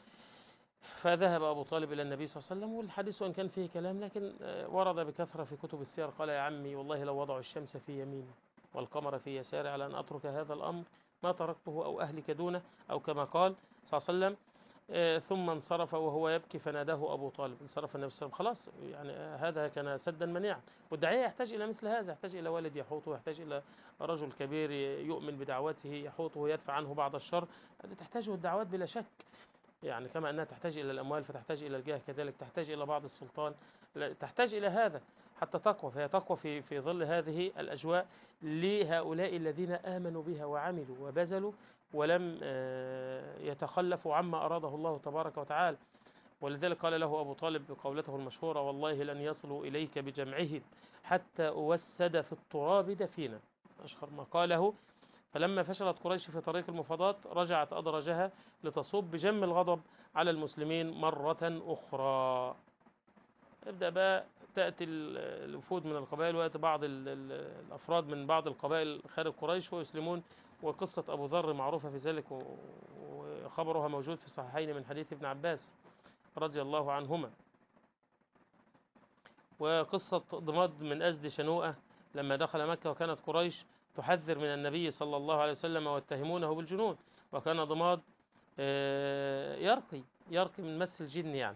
فذهب أبو طالب إلى النبي صلى الله عليه وسلم، والحديث وإن كان فيه كلام لكن ورد بكثرة في كتب السير. قال: يا عمي والله لو وضعوا الشمس في يميني والقمر في يساري على أن أترك هذا الأمر ما تركته أو أهلك دونه، أو كما قال صلى الله عليه وسلم. ثم انصرف وهو يبكي فناداه أبو طالب. انصرف النبي صلى الله عليه وسلم، خلاص، يعني هذا كان سدا منيعا. والداعية يحتاج إلى مثل هذا، يحتاج إلى والد يحوطه، يحتاج إلى رجل كبير يؤمن بدعوته يحوطه يدفع عنه بعض الشر. هذه تحتاجه الدعوات بلا شك، يعني كما أنها تحتاج إلى الأموال فتحتاج إلى الجاه، كذلك تحتاج إلى بعض السلطان، تحتاج إلى هذا حتى تقوى. فهي تقوى في ظل هذه الأجواء لهؤلاء الذين آمنوا بها وعملوا وبذلوا ولم يتخلفوا عما أراده الله تبارك وتعالى. ولذلك قال له أبو طالب بقولته المشهورة: والله لن يصلوا إليك بجمعهم حتى أوسد في التراب دفينا، أشهر ما قاله. فلما فشلت قريش في طريق المفاوضات رجعت أدرجها لتصب بجم الغضب على المسلمين مرة أخرى. يبدأ بقى تأتي الوفود من القبائل، ويأتي بعض الأفراد من بعض القبائل خارج قريش ويسلمون. وقصة أبو ذر معروفة في ذلك، وخبرها موجود في الصحيحين من حديث ابن عباس رضي الله عنهما. وقصة ضماد من أزد شنوءة لما دخل مكة وكانت قريش تحذر من النبي صلى الله عليه وسلم ويتهمونه بالجنون، وكان ضماد يرقي من مس الجن يعني.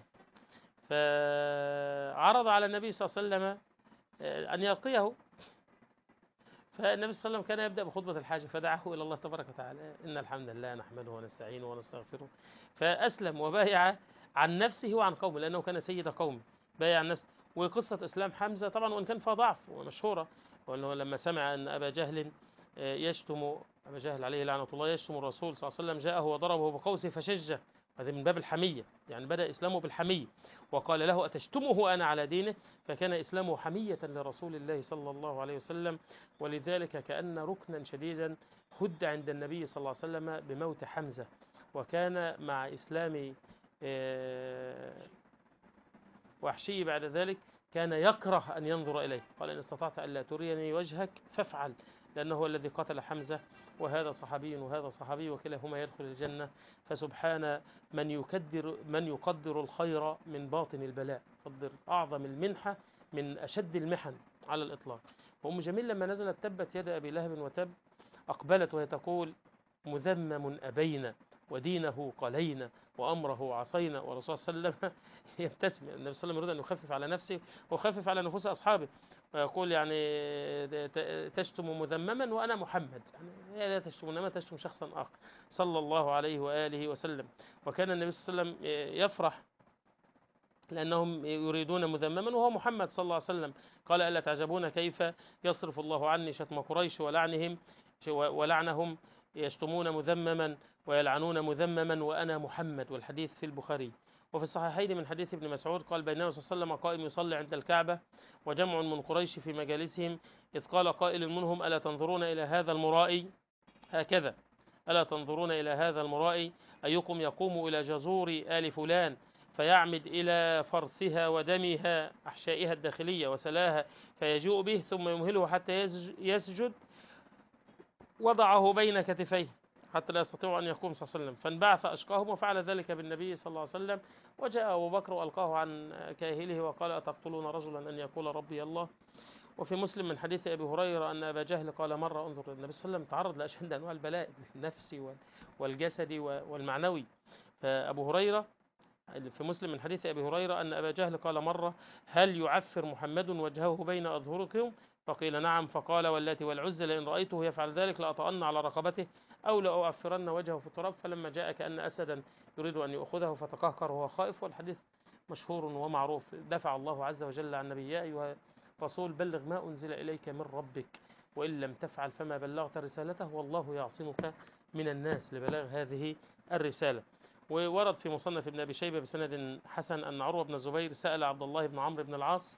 فعرض على النبي صلى الله عليه وسلم أن يرقيه. فالنبي صلى الله عليه وسلم كان يبدأ بخطبة الحاجة، فدعاه إلى الله تبارك وتعالى: إن الحمد لله نحمده ونستعينه ونستغفره. فأسلم وبايع عن نفسه وعن قومه، لأنه كان سيد قومه، بايع عن نفسه. وقصة إسلام حمزة طبعا وإن كان فيها ضعف ومشهورة، وأنه لما سمع أن أبا جهل يشتم، أبا جهل عليه لعنة الله، يشتم الرسول صلى الله عليه وسلم، جاءه وضربه بقوسه فشجه. هذا من باب الحمية، يعني بدأ إسلامه بالحمية، وقال له: أتشتمه أنا على دينه؟ فكان إسلامه حمية لرسول الله صلى الله عليه وسلم. ولذلك كأن ركنا شديدا هد عند النبي صلى الله عليه وسلم بموت حمزة. وكان مع إسلام وحشي بعد ذلك كان يكره أن ينظر إليه، قال إن استطعت ألا تريني وجهك فافعل، لأنه هو الذي قتل حمزة، وهذا صحابي وهذا صحابي وكلاهما يدخل الجنة. فسبحان من يقدر الخير من باطن البلاء، يقدر أعظم المنحة من أشد المحن على الإطلاق. وأم جميل لما نزلت تبت يد أبي لهب وتب، أقبلت وهي تقول مذمم أبينا ودينه قلينا وأمره عصينا. والرسول صلى الله عليه وسلم يبتسم، النبي صلى الله عليه وسلم يريد أن يخفف على نفسه ويخفف على نفوس أصحابه، ويقول يعني تشتم مذمما وأنا محمد، يعني لا تشتم، ما تشتم شخصا آخر صلى الله عليه وآله وسلم. وكان النبي صلى الله عليه وسلم يفرح لأنهم يريدون مذمما وهو محمد صلى الله عليه وسلم. قال ألا تعجبون كيف يصرف الله عني شتم قريش ولعنهم، يشتمون مذمما ويلعنون مذمما وأنا محمد. والحديث في البخاري. وفي الصحيحين من حديث ابن مسعود قال بينما صلى الله عليه وسلم قائم يصلي عند الكعبة وجمع من قريش في مجالسهم، إذ قال قائل منهم ألا تنظرون إلى هذا المرائي هكذا، ألا تنظرون إلى هذا المرائي أيكم يقوم إلى جزور آل فلان فيعمد إلى فرثها ودمها أحشائها الداخلية وسلاها فيجوء به ثم يمهله حتى يسجد، وضعه بين كتفيه حتى لا يستطيع أن يقوم صلى الله عليه وسلم، فانبعث أشقاهم وفعل ذلك بالنبي صلى الله عليه وسلم. وجاء أبو بكر وألقاه عن كاهله وقال أتقتلون رجلا أن يقول ربي الله. وفي مسلم من حديث أبي هريرة أن أبا جهل قال مرة انظر، النبي صلى الله عليه وسلم تعرض لأشد أنواع البلاء النفسي والجسدي والمعنوي. فأبو هريرة في مسلم من حديث أبي هريرة أن أبا جهل قال مرة هل يعفر محمد وجهه بين أظهركم؟ فقيل نعم، فقال واللاتي والعزى لئن رأيته يفعل ذلك لأطأن على رقبته أو لأعفرن وجهه في التراب. فلما جاء كأن أسدا يريد أن يأخذه فتقهقر وهو خائف. والحديث مشهور ومعروف. دفع الله عز وجل عن النبي يا أيها الرسول بلغ ما أنزل إليك من ربك وإن لم تفعل فما بلغت رسالته والله يعصمك من الناس، لبلاغ هذه الرسالة. وورد في مصنف ابن أبي شيبة بسند حسن أن عروة بن الزبير سأل عبد الله بن عمرو بن العاص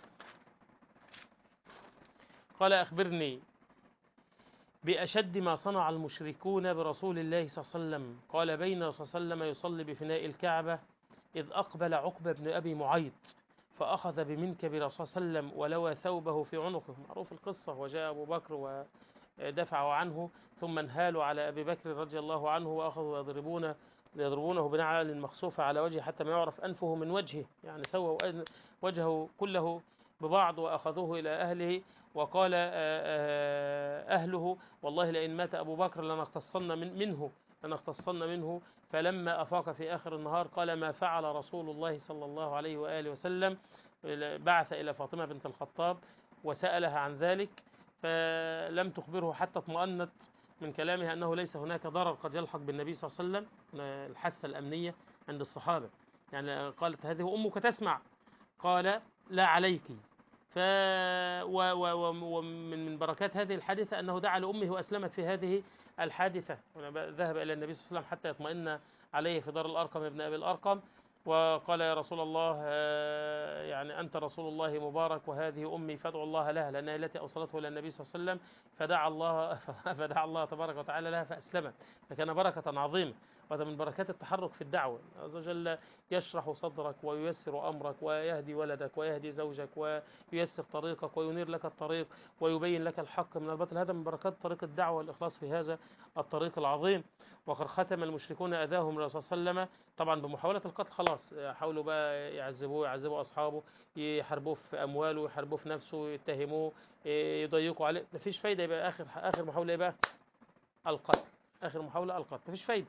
قال أخبرني بأشد ما صنع المشركون برسول الله صلى الله عليه وسلم. قال بين صلى الله عليه وسلم يصلي بفناء الكعبة إذ أقبل عقبة بن أبي معيط فأخذ بمنكب رسول صلى الله عليه وسلم ولوى ثوبه في عنقه، معروف القصة. وجاء أبو بكر ودفعوا عنه ثم انهالوا على أبي بكر رضي الله عنه وأخذوا يضربونه بنعل مخسوفة على وجهه حتى ما يعرف أنفه من وجهه، يعني سووا وجهه كله ببعض وأخذوه إلى أهله. وقال أهله والله لئن مات أبو بكر لنقتصن منه. فلما أفاق في آخر النهار قال ما فعل رسول الله صلى الله عليه وآله وسلم، بعث إلى فاطمة بنت الخطاب وسألها عن ذلك فلم تخبره حتى اطمأنت من كلامها أنه ليس هناك ضرر قد يلحق بالنبي صلى الله عليه وسلم. الحاسة الأمنية عند الصحابة، يعني قالت هذه أمك تسمع، قال لا عليك. ومن بركات هذه الحادثة أنه دعا لأمه وأسلمت في هذه الحادثة، ذهب إلى النبي صلى الله عليه وسلم حتى يطمئن عليه في دار الأرقم ابن أبي الأرقم وقال يا رسول الله يعني أنت رسول الله مبارك وهذه أمي فادعوا الله لها لأنها التي أوصلته إلى النبي صلى الله عليه وسلم. فدعا الله تبارك وتعالى لها فأسلمت، فكان بركة عظيمة. وهذا من بركات التحرك في الدعوة، عز وجل يشرح صدرك وييسر أمرك ويهدي ولدك ويهدي زوجك وييسر طريقك وينير لك الطريق ويبين لك الحق من الباطل. هذا من بركات طريق الدعوة والإخلاص في هذا الطريق العظيم. وقد ختم المشركون أذاهم الرسول صلى الله عليه وسلم طبعا بمحاولة القتل، خلاص حاولوا بقى يعذبوا أصحابه، يحاربوه في أمواله، يحاربوه في نفسه، يتهموه، يضيقوا عليه، مفيش فايدة. يبقى آخر محاولة يبقى القتل، آخر محاولة القتل، مفيش فايدة.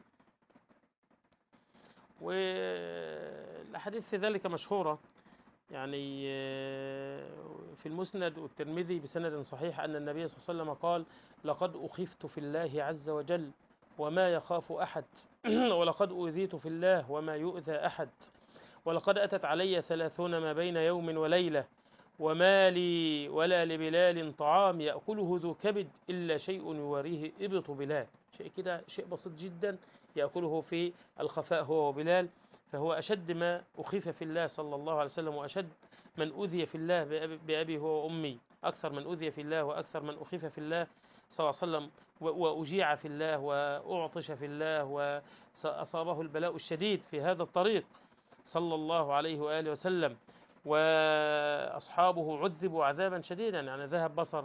والأحاديث في ذلك مشهورة، يعني في المسند والترمذي بسند صحيح أن النبي صلى الله عليه وسلم قال لقد أخفت في الله عز وجل وما يخاف أحد ولقد أوذيت في الله وما يؤذى أحد ولقد أتت علي 30 ما بين يوم وليلة وما لي ولا لبلال طعام يأكله ذو كبد إلا شيء يواريه إبط بلال، شيء كده، شيء بسيط جدا يأكله في الخفاء هو وبلال. فهو أشد ما أخيف في الله صلى الله عليه وسلم وأشد من أوذي في الله بأبي هو وأمي، أكثر من أوذي في الله وأكثر من أخيف في الله صلى الله عليه وسلم وأجيع في الله وأعطش في الله وأصابه البلاء الشديد في هذا الطريق صلى الله عليه وآله وسلم. وأصحابه عذبوا عذابا شديدا، يعني ذهب بصر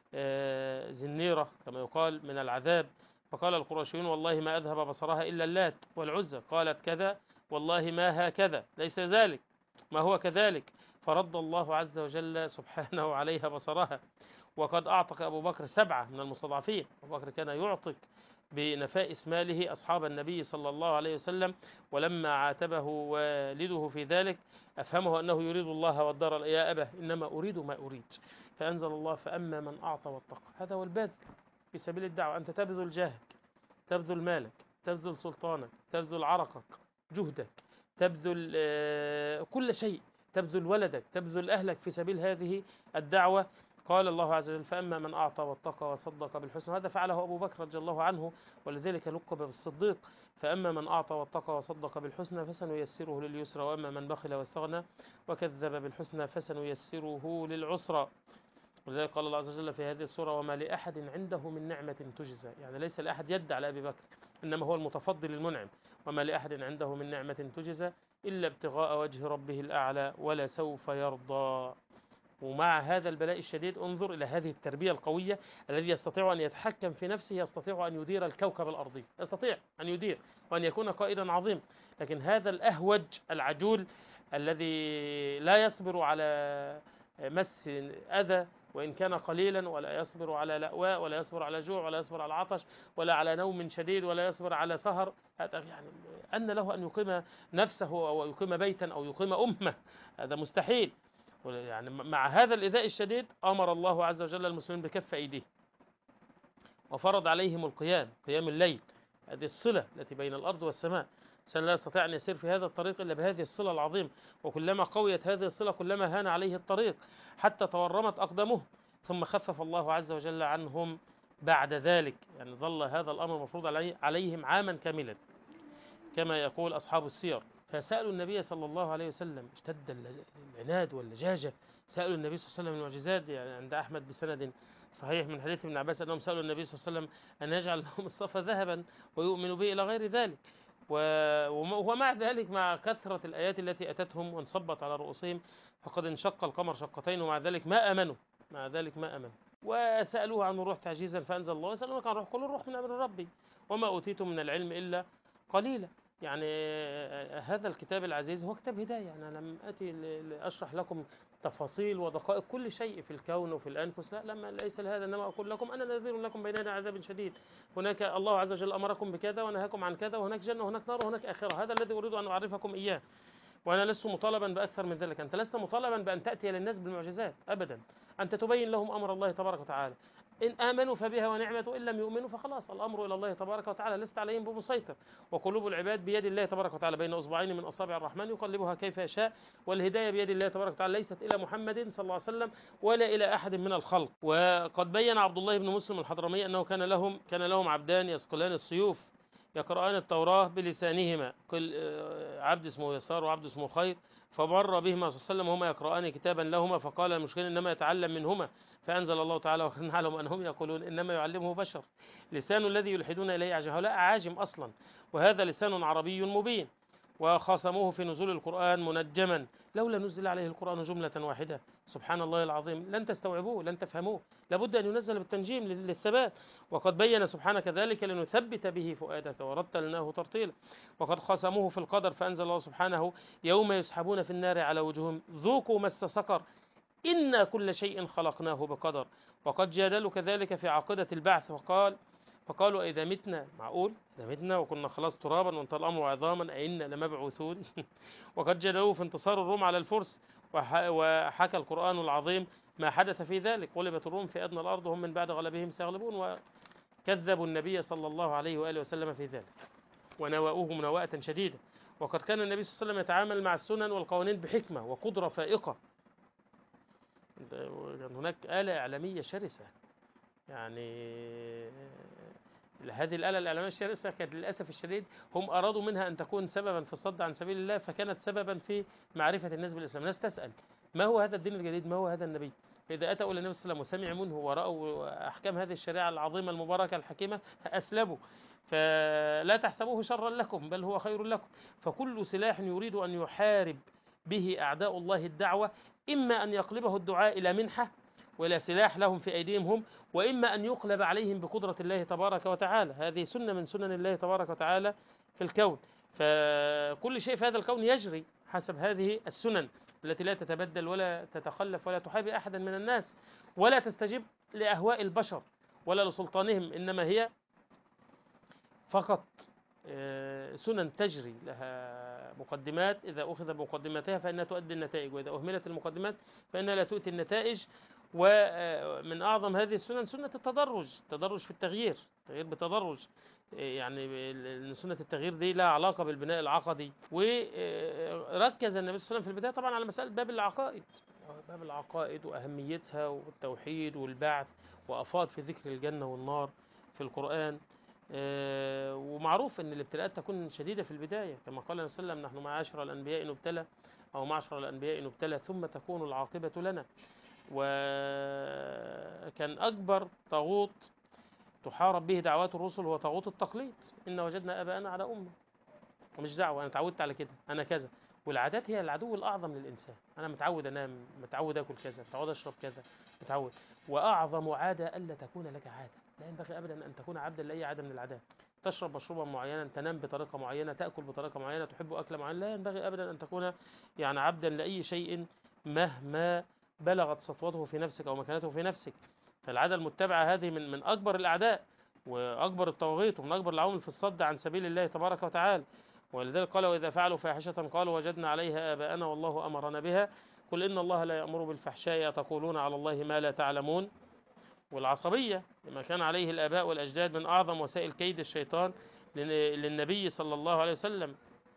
زنيرة كما يقال من العذاب. فقال القرشيون والله ما أذهب بصرها إلا اللات والعزى، قالت كذا والله ما هكذا، ليس ذلك، ما هو كذلك. فرد الله عز وجل سبحانه عليها بصرها. وقد أعتق أبو بكر 7 من المستضعفين. أبو بكر كان يعتق بنفائس ماله أصحاب النبي صلى الله عليه وسلم، ولما عاتبه والده في ذلك أفهمه أنه يريد الله والدار، يا أبا إنما أريد ما أريد. فأنزل الله فأما من أعطى واتقى. هذا هو البذل في سبيل الدعوة، أنت تبذل جاهك، تبذل مالك، تبذل سلطانك، تبذل عرقك، جهدك، تبذل كل شيء، تبذل ولدك، تبذل أهلك في سبيل هذه الدعوة. قال الله عز وجل فأما من أعطى واتقى وصدق بالحسنى، هذا فعله أبو بكر رضي الله عنه ولذلك لقب بالصديق. فأما من أعطى واتقى وصدق بالحسنى فسنيسره لليسرى، وأما من بخل واستغنى وكذب بالحسنى فسنيسره للعسرى. ولذلك قال الله عز وجل في هذه السورة وما لأحد عنده من نعمة تجزى، يعني ليس لأحد يد على أبي بكر، إنما هو المتفضل المنعم. وما لأحد عنده من نعمة تجزى إلا ابتغاء وجه ربه الأعلى ولسوف يرضى. ومع هذا البلاء الشديد انظر إلى هذه التربية القوية، الذي يستطيع أن يتحكم في نفسه، يستطيع أن يدير الكوكب الأرضي، يستطيع أن يدير وأن يكون قائدا عظيم. لكن هذا الأهوج العجول الذي لا يصبر على مس أذى وإن كان قليلا، ولا يصبر على لأواء، ولا يصبر على جوع، ولا يصبر على عطش، ولا على نوم شديد، ولا يصبر على سهر، هذا يعني أن له أن يقيم نفسه أو يقيم بيتا أو يقيم أمة، هذا مستحيل. يعني مع هذا الإيذاء الشديد أمر الله عز وجل المسلمين بكف أيديهم وفرض عليهم القيام، قيام الليل. هذه الصلة التي بين الأرض والسماء، الإنسان لا يستطيع أن يسير في هذا الطريق إلا بهذه الصلة العظيمة، وكلما قويت هذه الصلة كلما هان عليه الطريق حتى تورمت أقدامه. ثم خفف الله عز وجل عنهم بعد ذلك، يعني ظل هذا الأمر مفروض عليهم عاما كاملا كما يقول أصحاب السير. فسألوا النبي صلى الله عليه وسلم، اشتد العناد واللجاجة، سألوا النبي صلى الله عليه وسلم المعجزات، يعني عند أحمد بسند صحيح من حديث ابن عباس أنهم سألوا النبي صلى الله عليه وسلم أن يجعل لهم الصفا ذهبا ويؤمنوا به إلى غير ذلك. ومع ذلك مع كثرة الآيات التي أتتهم وانصبت على رؤوسهم فقد انشق القمر شقتين، ومع ذلك ما آمنوا، مع ذلك ما آمنوا. وسألوه عن الروح تعجيزا فأنزل الله يسألونك عن الروح قل الروح من أمر ربي وما أوتيتم من العلم إلا قليلا. يعني هذا الكتاب العزيز هو كتاب هداية، أنا لم أتي لأشرح لكم تفاصيل ودقائق كل شيء في الكون وفي الأنفس، لا، لما ليس لهذا، إنما أقول لكم أنا نذير لكم بين يدي عذاب شديد. هناك الله عز وجل أمركم بكذا ونهاكم عن كذا، وهناك جنة وهناك نار وهناك آخرة، هذا الذي أريد أن أعرفكم إياه. وأنا لست مطالبا بأكثر من ذلك، أنت لست مطالبا بأن تأتي للناس بالمعجزات أبدا، أنت تبين لهم أمر الله تبارك وتعالى، إن آمنوا فبها ونعمة، إن لم يؤمنوا فخلاص الأمر إلى الله تبارك وتعالى، لست عليهم بمسيطر. وقلوب العباد بيد الله تبارك وتعالى بين أصبعين من أصابع الرحمن يقلبها كيف يشاء، والهداية بيد الله تبارك وتعالى، ليست إلى محمد صلى الله عليه وسلم ولا إلى أحد من الخلق. وقد بين عبد الله بن مسلم الحضرمي أنه كان لهم عبدان يسقلان السيوف يقرآن التوراة بلسانهما، عبد اسمه يسار وعبد اسمه خير، فمر بهما صلى الله عليه وسلم هما يقرآن كتابا لهما فقال المشركين إنما يتعلم منهما، فأنزل الله تعالى ونعلم أنهم يقولون إنما يعلمه بشر، لسان الذي يلحدون إليه أعجم، هؤلاء أعاجم أصلا، وهذا لسان عربي مبين. وخاصموه في نزول القرآن منجما، لولا نزل عليه القرآن جملة واحدة سبحان الله العظيم لن تستوعبوه لن تفهموه، لابد أن ينزل بالتنجيم للثبات. وقد بين سبحانه كذلك لنثبت به فؤادك ورتلناه ترتيلا. وقد خاصموه في القدر فأنزل الله سبحانه يوم يسحبون في النار على وجوههم ذوقوا مس سقر إنا كل شيء خلقناه بقدر. وقد جادلوا كذلك في عقيدة البعث فقالوا إذا متنا، معقول إذا متنا وكنا خلاص ترابا وانتهى الأمر عظاما أئنا لمبعوثون وقد جادلوا في انتصار الروم على الفرس، وحكى القرآن العظيم ما حدث في ذلك، غلبت الروم في أدنى الأرض وهم من بعد غلبهم سيغلبون، وكذبوا النبي صلى الله عليه وآله وسلم في ذلك ونواؤوه مناوأة شديدة. وقد كان النبي صلى الله عليه وسلم يتعامل مع السنن والقوانين بحكمة وقدرة فائقة، هناك آلة إعلامية شرسة، يعني هذه الآلة الإعلامية الشرسة كانت للأسف الشديد هم أرادوا منها أن تكون سببا في الصد عن سبيل الله، فكانت سببا في معرفة الناس بالإسلام. الناس تسأل ما هو هذا الدين الجديد، ما هو هذا النبي، فإذا أتوا إلى النبي صلى الله عليه وسلم وسمعوا منه ورأوا أحكام هذه الشريعة العظيمة المباركة الحكيمة أسلموا. فلا تحسبوه شرا لكم بل هو خير لكم. فكل سلاح يريد أن يحارب به أعداء الله الدعوة، إما أن يقلبه الدعاء إلى منحة وإلى سلاح لهم في أيديهم هم، وإما أن يقلب عليهم بقدرة الله تبارك وتعالى. هذه سنة من سنن الله تبارك وتعالى في الكون، فكل شيء في هذا الكون يجري حسب هذه السنن التي لا تتبدل ولا تتخلف ولا تحابي أحدا من الناس، ولا تستجيب لأهواء البشر ولا لسلطانهم، إنما هي فقط سنن تجري لها مقدمات، إذا أخذ بمقدماتها فإنها تؤدي النتائج، وإذا أهملت المقدمات فإنها لا تؤتي النتائج. ومن أعظم هذه السنن سنة التدرج في التغيير بتدرج، يعني سنة التغيير دي لها علاقة بالبناء العقدي، وركز النبي صلى الله عليه وسلم في البداية طبعا على مسألة باب العقائد وأهميتها والتوحيد والبعث، وأفاض في ذكر الجنة والنار في القرآن. ومعروف أن الابتلاءات تكون شديدة في البداية، كما قال النبي صلى الله عليه وسلم: نحن معاشر الأنبياء نبتلى، أو معشر الأنبياء نبتلى ثم تكون العاقبة لنا. وكان أكبر طاغوت تحارب به دعوات الرسل هو طاغوت التقليد. إن وجدنا آباءنا على أمة، ومش دعوة أنا اتعودت على كده، أنا كذا. والعادات هي العدو الأعظم للإنسان. أنا متعود أنام، متعود أكل كذا، متعود أشرب كذا، متعود. وأعظم عادة ألا تكون لك عادة، لا ينبغي أبدا أن تكون عبدا لأي عادة من العادات. تشرب مشروبا معينا، تنام بطريقة معينة، تأكل بطريقة معينة، تحب أكل معين، لا ينبغي أبدا أن تكون يعني عبدا لأي شيء مهما بلغت سطوته في نفسك أو مكانته في نفسك. فالعادة المتبعة هذه من أكبر الأعداء وأكبر الطواغيت، ومن أكبر العوامل في الصد عن سبيل الله تبارك وتعالى. ولذلك قال: وإذا فعلوا فاحشة قالوا وجدنا عليها آباءنا والله أمرنا بها، قل إن الله لا يأمر بالفحشاء أتقولون على الله ما لا تعلمون. والعصبية لما كان عليه الآباء والأجداد من أعظم وسائل كيد الشيطان للنبي صلى الله عليه وسلم،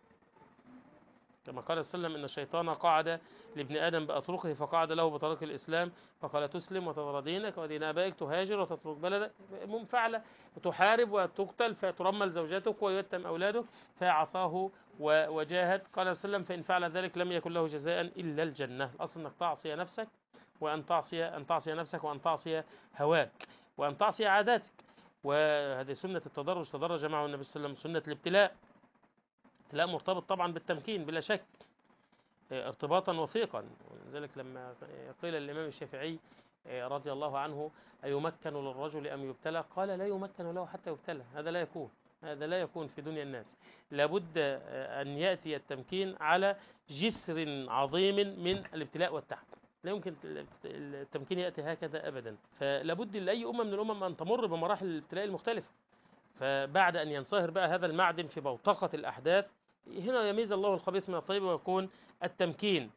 كما قال صلى الله عليه وسلم: إن الشيطان قعد لابن آدم بأطرقه فقعد له بطريق الإسلام فقال: تسلم وتذر دينك ودين آبائك، تهاجر وتترك بلدك، منفعلة وتحارب وتقتل فترمل زوجتك ويتم أولادك، فعصاه وجاهد. قال صلى الله عليه وسلم: فإن فعل ذلك لم يكن له جزاء إلا الجنة. الأصل أنك تعصي نفسك، وأن تعصي نفسك، وأن تعصي هواك، وأن تعصي عاداتك. وهذه سنة التدرج، تدرج معه النبي صلى الله عليه وسلم. سنة الابتلاء مرتبط طبعا بالتمكين بلا شك، ارتباطا وثيقا. ولذلك لما قيل للإمام الشافعي رضي الله عنه: أيمكن للرجل أم يبتلى؟ قال: لا يمكن له حتى يبتلى. هذا لا يكون في دنيا الناس. لابد أن يأتي التمكين على جسر عظيم من الابتلاء والتعب. لا يمكن التمكين يأتي هكذا أبدا. فلابد لأي أمة من الأمم أن تمر بمراحل الابتلاء المختلفة. فبعد أن ينصهر بقى هذا المعدن في بوتقة الأحداث، هنا يميز الله الخبيث من الطيب ويكون التمكين.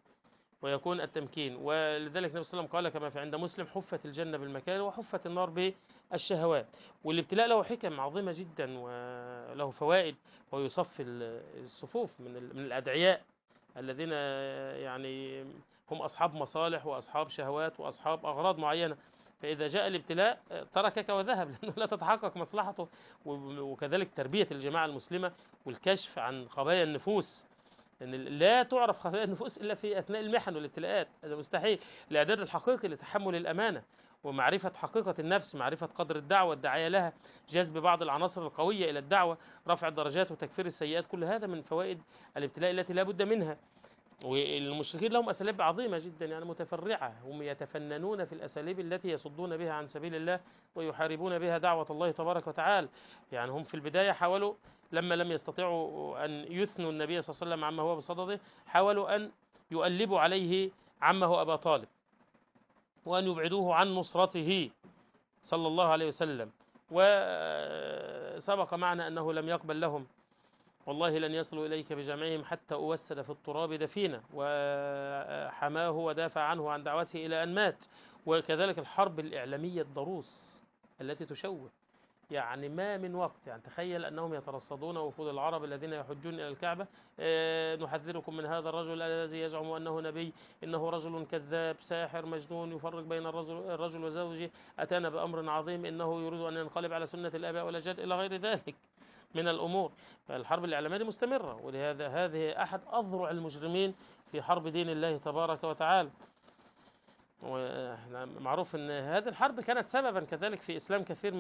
ولذلك النبي صلى الله عليه وسلم قال كما في عند مسلم: حفت الجنة بالمكاره وحفت النار بالشهوات. والابتلاء له حكم عظيمة جدا وله فوائد، ويصفي الصفوف من الأدعياء الذين يعني هم أصحاب مصالح وأصحاب شهوات وأصحاب أغراض معينة. فإذا جاء الابتلاء تركك وذهب، لأنه لا تتحقق مصلحته. وكذلك تربية الجماعة المسلمة والكشف عن خبايا النفوس، لأن لا تعرف خبايا النفوس إلا في أثناء المحن والابتلاءات. هذا مستحيل. الإعداد الحقيقي لتحمل الأمانة ومعرفة حقيقة النفس، معرفة قدر الدعوة، الداعية لها، جذب بعض العناصر القوية إلى الدعوة، رفع الدرجات وتكفير السيئات، كل هذا من فوائد الابتلاء التي لا بد منها. والمشركين لهم أساليب عظيمة جدا يعني متفرعة، هم يتفننون في الأساليب التي يصدون بها عن سبيل الله ويحاربون بها دعوة الله تبارك وتعالى. يعني هم في البداية حاولوا لما لم يستطيعوا أن يثنوا النبي صلى الله عليه وسلم عما هو بصدده، حاولوا أن يؤلبوا عليه عمه أبا طالب، وأن يبعدوه عن نصرته صلى الله عليه وسلم. وسبق معنا أنه لم يقبل لهم: والله لن يصلوا إليك بجمعهم حتى أوسد في التراب دفينا، وحماه ودافع عنه عن دعوته إلى أن مات. وكذلك الحرب الإعلامية الضروس التي تشوه، يعني ما من وقت، يعني تخيل أنهم يترصدون وفود العرب الذين يحجون إلى الكعبة: نحذركم من هذا الرجل الذي يزعم أنه نبي، إنه رجل كذاب ساحر مجنون يفرق بين الرجل وزوجه، أتانا بأمر عظيم، إنه يريد أن ينقلب على سنة الآباء والأجداد، إلى غير ذلك من الأمور. فالحرب الإعلامية مستمرة، ولهذا هذه أحد أذرع المجرمين في حرب دين الله تبارك وتعالى. ومعروف أن هذه الحرب كانت سببا كذلك في إسلام كثير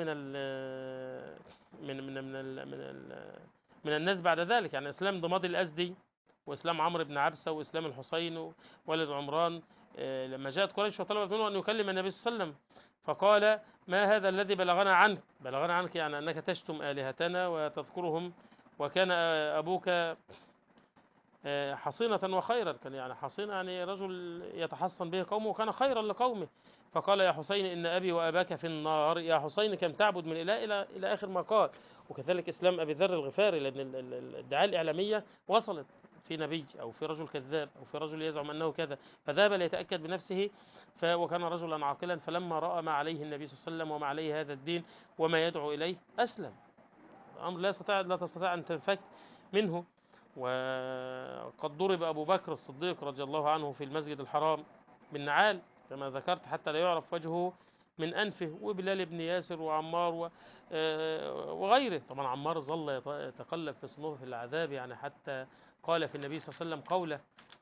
من الناس بعد ذلك. يعني إسلام ضماد الأزدي وإسلام عمرو بن عبسة وإسلام الحسين ولد عمران. لما جاءت قريش وطلبت منه أن يكلم النبي صلى الله عليه وسلم فقال: ما هذا الذي بلغنا عنك؟ بلغنا عنك يعني أنك تشتم آلهتنا وتذكرهم، وكان أبوك حصينة وخيرا، كان يعني حصينة يعني رجل يتحصن به قومه وكان خيرا لقومه. فقال: يا حسين إن أبي وأباك في النار. يا حسين كم تعبد من إله إلى آخر ما قال. وكذلك إسلام أبي ذر الغفاري، لأن الدعاية الإعلامية وصلت في نبي أو في رجل كذاب أو في رجل يزعم أنه كذا، فذهب ليتأكد بنفسه. وكان رجلا عاقلا، فلما رأى ما عليه النبي صلى الله عليه وسلم وما عليه هذا الدين وما يدعو إليه أسلم. أمر لا تستطيع أن تنفك منه. وقد ضرب أبو بكر الصديق رضي الله عنه في المسجد الحرام بالنعال كما ذكرت حتى لا يعرف وجهه من أنفه، وبلال بن ياسر وعمار وغيره. طبعا عمار ظل يتقلب في صنوف العذاب يعني حتى قال في النبي صلى الله عليه وسلم قوله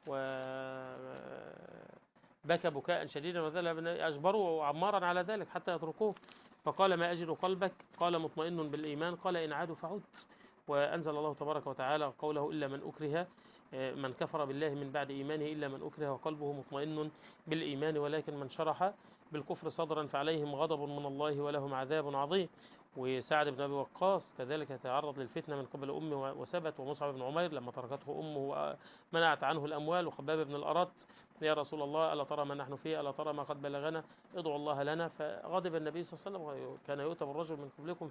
وبكى بكاء شديدا وذهب أجبروا عمارا على ذلك حتى يتركوه. فقال: ما أجد قلبك؟ قال: مطمئن بالإيمان. قال: إن عادوا فعد. وأنزل الله تبارك وتعالى قوله: إلا من أكره، من كفر بالله من بعد إيمانه إلا من أكره وقلبه مطمئن بالإيمان ولكن من شرح بالكفر صدرا فعليهم غضب من الله ولهم عذاب عظيم. وسعد بن أبي وقاص كذلك تعرض للفتنة من قبل أمه وثبت. ومصعب بن عمير لما تركته أمه ومنعت عنه الأموال. وخباب بن الأرت: يا رسول الله ألا ترى ما نحن فيه؟ ألا ترى ما قد بلغنا؟ ادعوا الله لنا. فغضب النبي صلى الله عليه وسلم. كان يؤتى بالرجل من قبلكم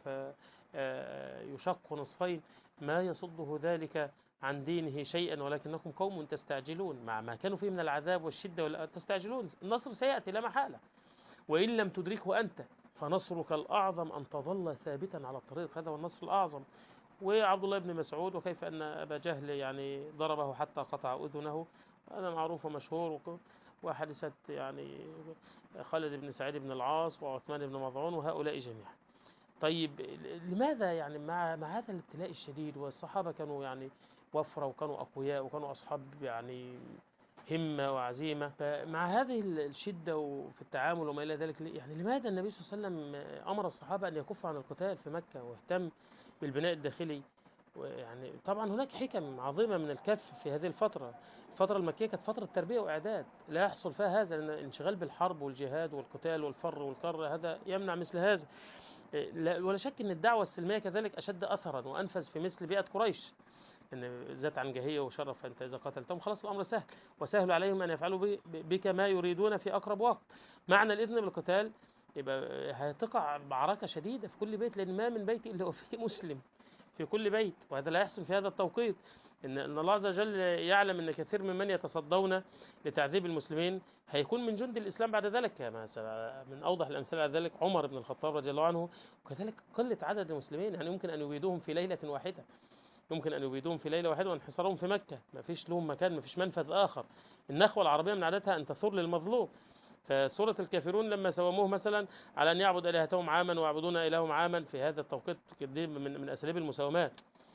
فيشق نصفين ما يصده ذلك عن دينه شيئا ولكنكم قوم تستعجلون. مع ما كانوا فيه من العذاب والشدة تستعجلون. النصر سيأتي لا محالة، وإن لم تدركه أنت فنصرك الأعظم أن تظل ثابتا على الطريق. هذا هو النصر الأعظم. وعبد الله بن مسعود: وكيف أن أبا جهل يعني ضربه حتى قطع أذنه. هذا معروف ومشهور. وحادثة يعني خالد بن سعيد بن العاص وعثمان بن مظعون وهؤلاء جميعا. طيب لماذا يعني مع هذا الابتلاء الشديد، والصحابة كانوا يعني وفرة وكانوا أقوياء وكانوا أصحاب يعني همة وعزيمة، فمع هذه الشدة وفي التعامل وما إلى ذلك يعني لماذا النبي صلى الله عليه وسلم أمر الصحابة أن يكفوا عن القتال في مكة واهتم بالبناء الداخلي؟ ويعني طبعا هناك حكم عظيمة من الكف في هذه الفترة. الفترة المكية كانت فترة تربية وإعداد لا يحصل فيها هذا، لأن الانشغال بالحرب والجهاد والقتال والفر والكر هذا يمنع مثل هذا. ولا شك أن الدعوة السلمية كذلك أشد أثرا وأنفذ في مثل بيئة قريش، ان ذات عنجهيه وشرف، فانت اذا قتلتهم خلاص الامر سهل، وسهل عليهم ان يفعلوا بك ما يريدون في اقرب وقت. معنى الاذن بالقتال يبقى هتقع معركه شديده في كل بيت، لان ما من بيت الا وفيه مسلم في كل بيت، وهذا لا يحسن في هذا التوقيت. ان الله عز وجل يعلم ان كثير ممن يتصدون لتعذيب المسلمين هيكون من جند الاسلام بعد ذلك. مثلا من اوضح الامثله على ذلك عمر بن الخطاب رضي الله عنه. وكذلك قله عدد المسلمين، يعني يمكن ان يبيدوهم في ليله واحده، يمكن أن يبيدوهم في ليلة واحدة وانحصارهم في مكة، ما فيش لهم مكان، ما فيش منفذ آخر. النخوة العربية من عادتها أن تثور للمظلوم. فسورة الكافرون لما سوموه مثلا على أن يعبد آلهتهم عاما ويعبدون إلههم عاما في هذا التوقيت، دي من أساليب المساومات.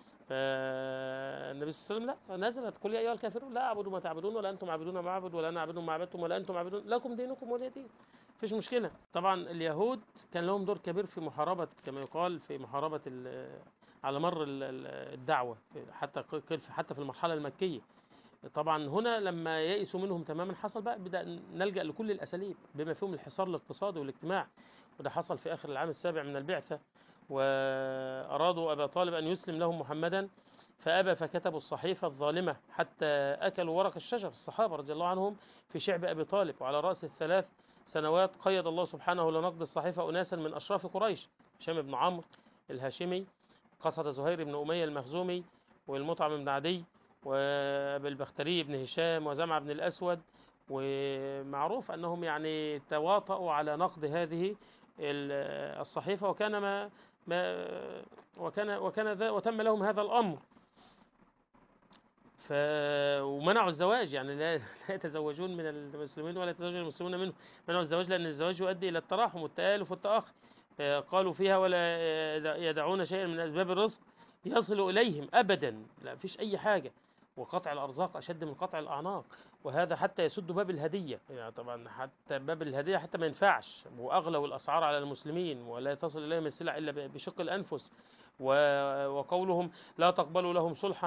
فالنبي صلى الله عليه وسلم لا نزلت: قل يا أيها الكافرون لا أعبد ما تعبدون ولا أنتم عابدون ما أعبد ولا أنا أعبد ما عبدتم ولا أنتم عابدون لكم دينكم ولي دين. مفيش مشكلة. طبعا اليهود كان لهم دور كبير في محاربة، كما يقال في محاربة على مر الدعوة حتى في المرحلة المكية. طبعا هنا لما يئسوا منهم تماما حصل بقى بدأ نلجأ لكل الأساليب بما فيهم الحصار الاقتصادي والاجتماعي، وده حصل في آخر العام السابع من البعثة. وأرادوا أبا طالب أن يسلم لهم محمدا فأبى، فكتبوا الصحيفة الظالمة حتى أكلوا ورق الشجر الصحابة رضي الله عنهم في شعب أبي طالب. وعلى رأس الثلاث سنوات قيد الله سبحانه لنقد الصحيفة أناسا من أشراف قريش: هشام بن عمرو الهاشمي، قصد زهير بن أمية المخزومي، والمطعم بن عدي، والبختري بن هشام، وزمع بن الأسود. ومعروف أنهم يعني تواطؤوا على نقد هذه الصحيفة، وكان ما وتم لهم هذا الأمر. ومنعوا الزواج، يعني لا يتزوجون من المسلمين ولا يتزوج المسلمون منهم. منعوا الزواج لأن الزواج يؤدي إلى التراحم والتآلف والتآخي. قالوا فيها: ولا يدعون شيئا من أسباب الرزق يصل إليهم أبدا، لا فيش أي حاجة. وقطع الأرزاق أشد من قطع الأعناق، وهذا حتى يسد باب الهدية. يعني طبعا حتى باب الهدية حتى ما ينفعش، وأغلوا الأسعار على المسلمين ولا تصل إليهم السلع إلا بشق الأنفس. وقولهم: لا تقبلوا لهم صلحا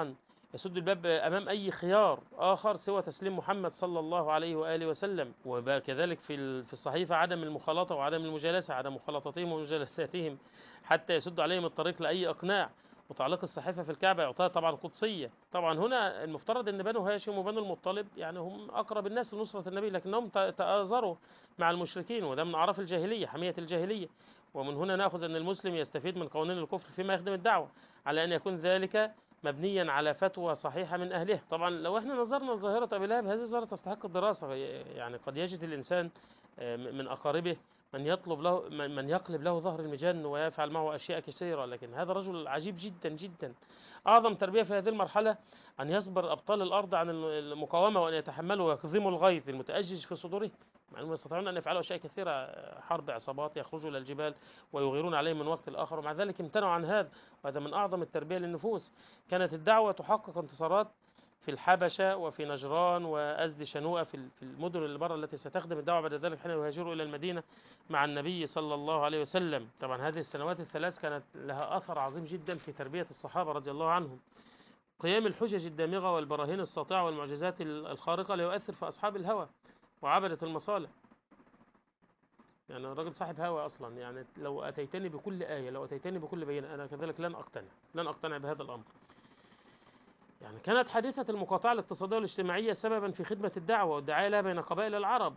يسد الباب أمام أي خيار آخر سوى تسليم محمد صلى الله عليه وآله وسلم. وكذلك في الصحيفة عدم المخالطة وعدم المجالسة، عدم مخالطتهم ومجالساتهم حتى يسد عليهم الطريق لأي إقناع. وتعليق الصحيفة في الكعبة يعطيها طبعا قدسية. طبعا هنا المفترض أن بنو هاشم وبنو المطلب يعني هم أقرب الناس لنصرة النبي، لكنهم تآزروا مع المشركين، وده من أعراف الجاهلية، حمية الجاهلية. ومن هنا نأخذ أن المسلم يستفيد من قوانين الكفر فيما يخدم الدعوة، على أن يكون ذلك مبنيا على فتوى صحيحة من أهله. طبعا لو احنا نظرنا لظاهرة أبي لهب، هذه ظاهرة تستحق الدراسة. يعني قد يجد الإنسان من أقاربه من يطلب له، من يقلب له ظهر المجن ويفعل معه أشياء كثيرة، لكن هذا رجل عجيب جدا جدا. أعظم تربية في هذه المرحلة أن يصبر أبطال الأرض عن المقاومة، وأن يتحملوا ويكظموا الغيظ المتأجج في صدورهم، مع أنهم يستطيعون أن يفعلوا أشياء كثيرة، حرب عصابات، يخرجوا إلى الجبال ويغيرون عليهم من وقت لآخر، ومع ذلك امتنعوا عن هذا. وهذا من أعظم التربية للنفوس. كانت الدعوة تحقق انتصارات في الحبشة وفي نجران وأزد شنوءة في المدن اللي بره التي ستخدم الدعوة بعد ذلك حين يهاجروا إلى المدينة مع النبي صلى الله عليه وسلم. طبعا هذه السنوات الثلاث كانت لها أثر عظيم جدا في تربية الصحابة رضي الله عنهم. قيام الحجج الدامغة والبراهين الساطعة والمعجزات الخارقة لا يؤثر في أصحاب الهوى وعبدة المصالح. يعني الراجل صاحب هوى أصلا، يعني لو أتيتني بكل آية، لو أتيتني بكل بينة، أنا كذلك لن أقتنع بهذا الأمر. يعني كانت حادثة المقاطعة الاقتصادية والاجتماعية سببا في خدمة الدعوة والدعاية لها بين قبائل العرب،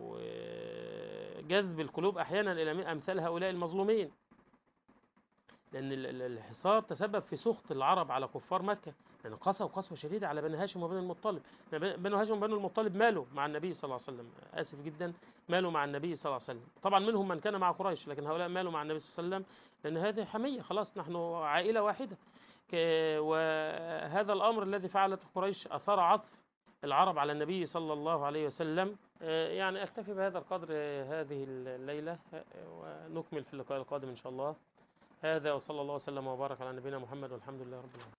وجذب القلوب أحيانا إلى أمثال هؤلاء المظلومين، لأن الحصار تسبب في سخط العرب على كفار مكة، لأن قسوا قسوة شديدة على بني هاشم وبني المطلب. بنو هاشم وبني المطلب مالوا مع النبي صلى الله عليه وسلم، آسف جدا، مالوا مع النبي صلى الله عليه وسلم. طبعا منهم من كان مع قريش، لكن هؤلاء مالوا مع النبي صلى الله عليه وسلم، لأن هذه حمية، خلاص نحن عائلة واحدة. وهذا الأمر الذي فعلته قريش أثار عطف العرب على النبي صلى الله عليه وسلم. يعني أكتفي بهذا القدر هذه الليلة، ونكمل في اللقاء القادم إن شاء الله. هذا وصلى الله وسلم وبارك على نبينا محمد، والحمد لله رب العالمين.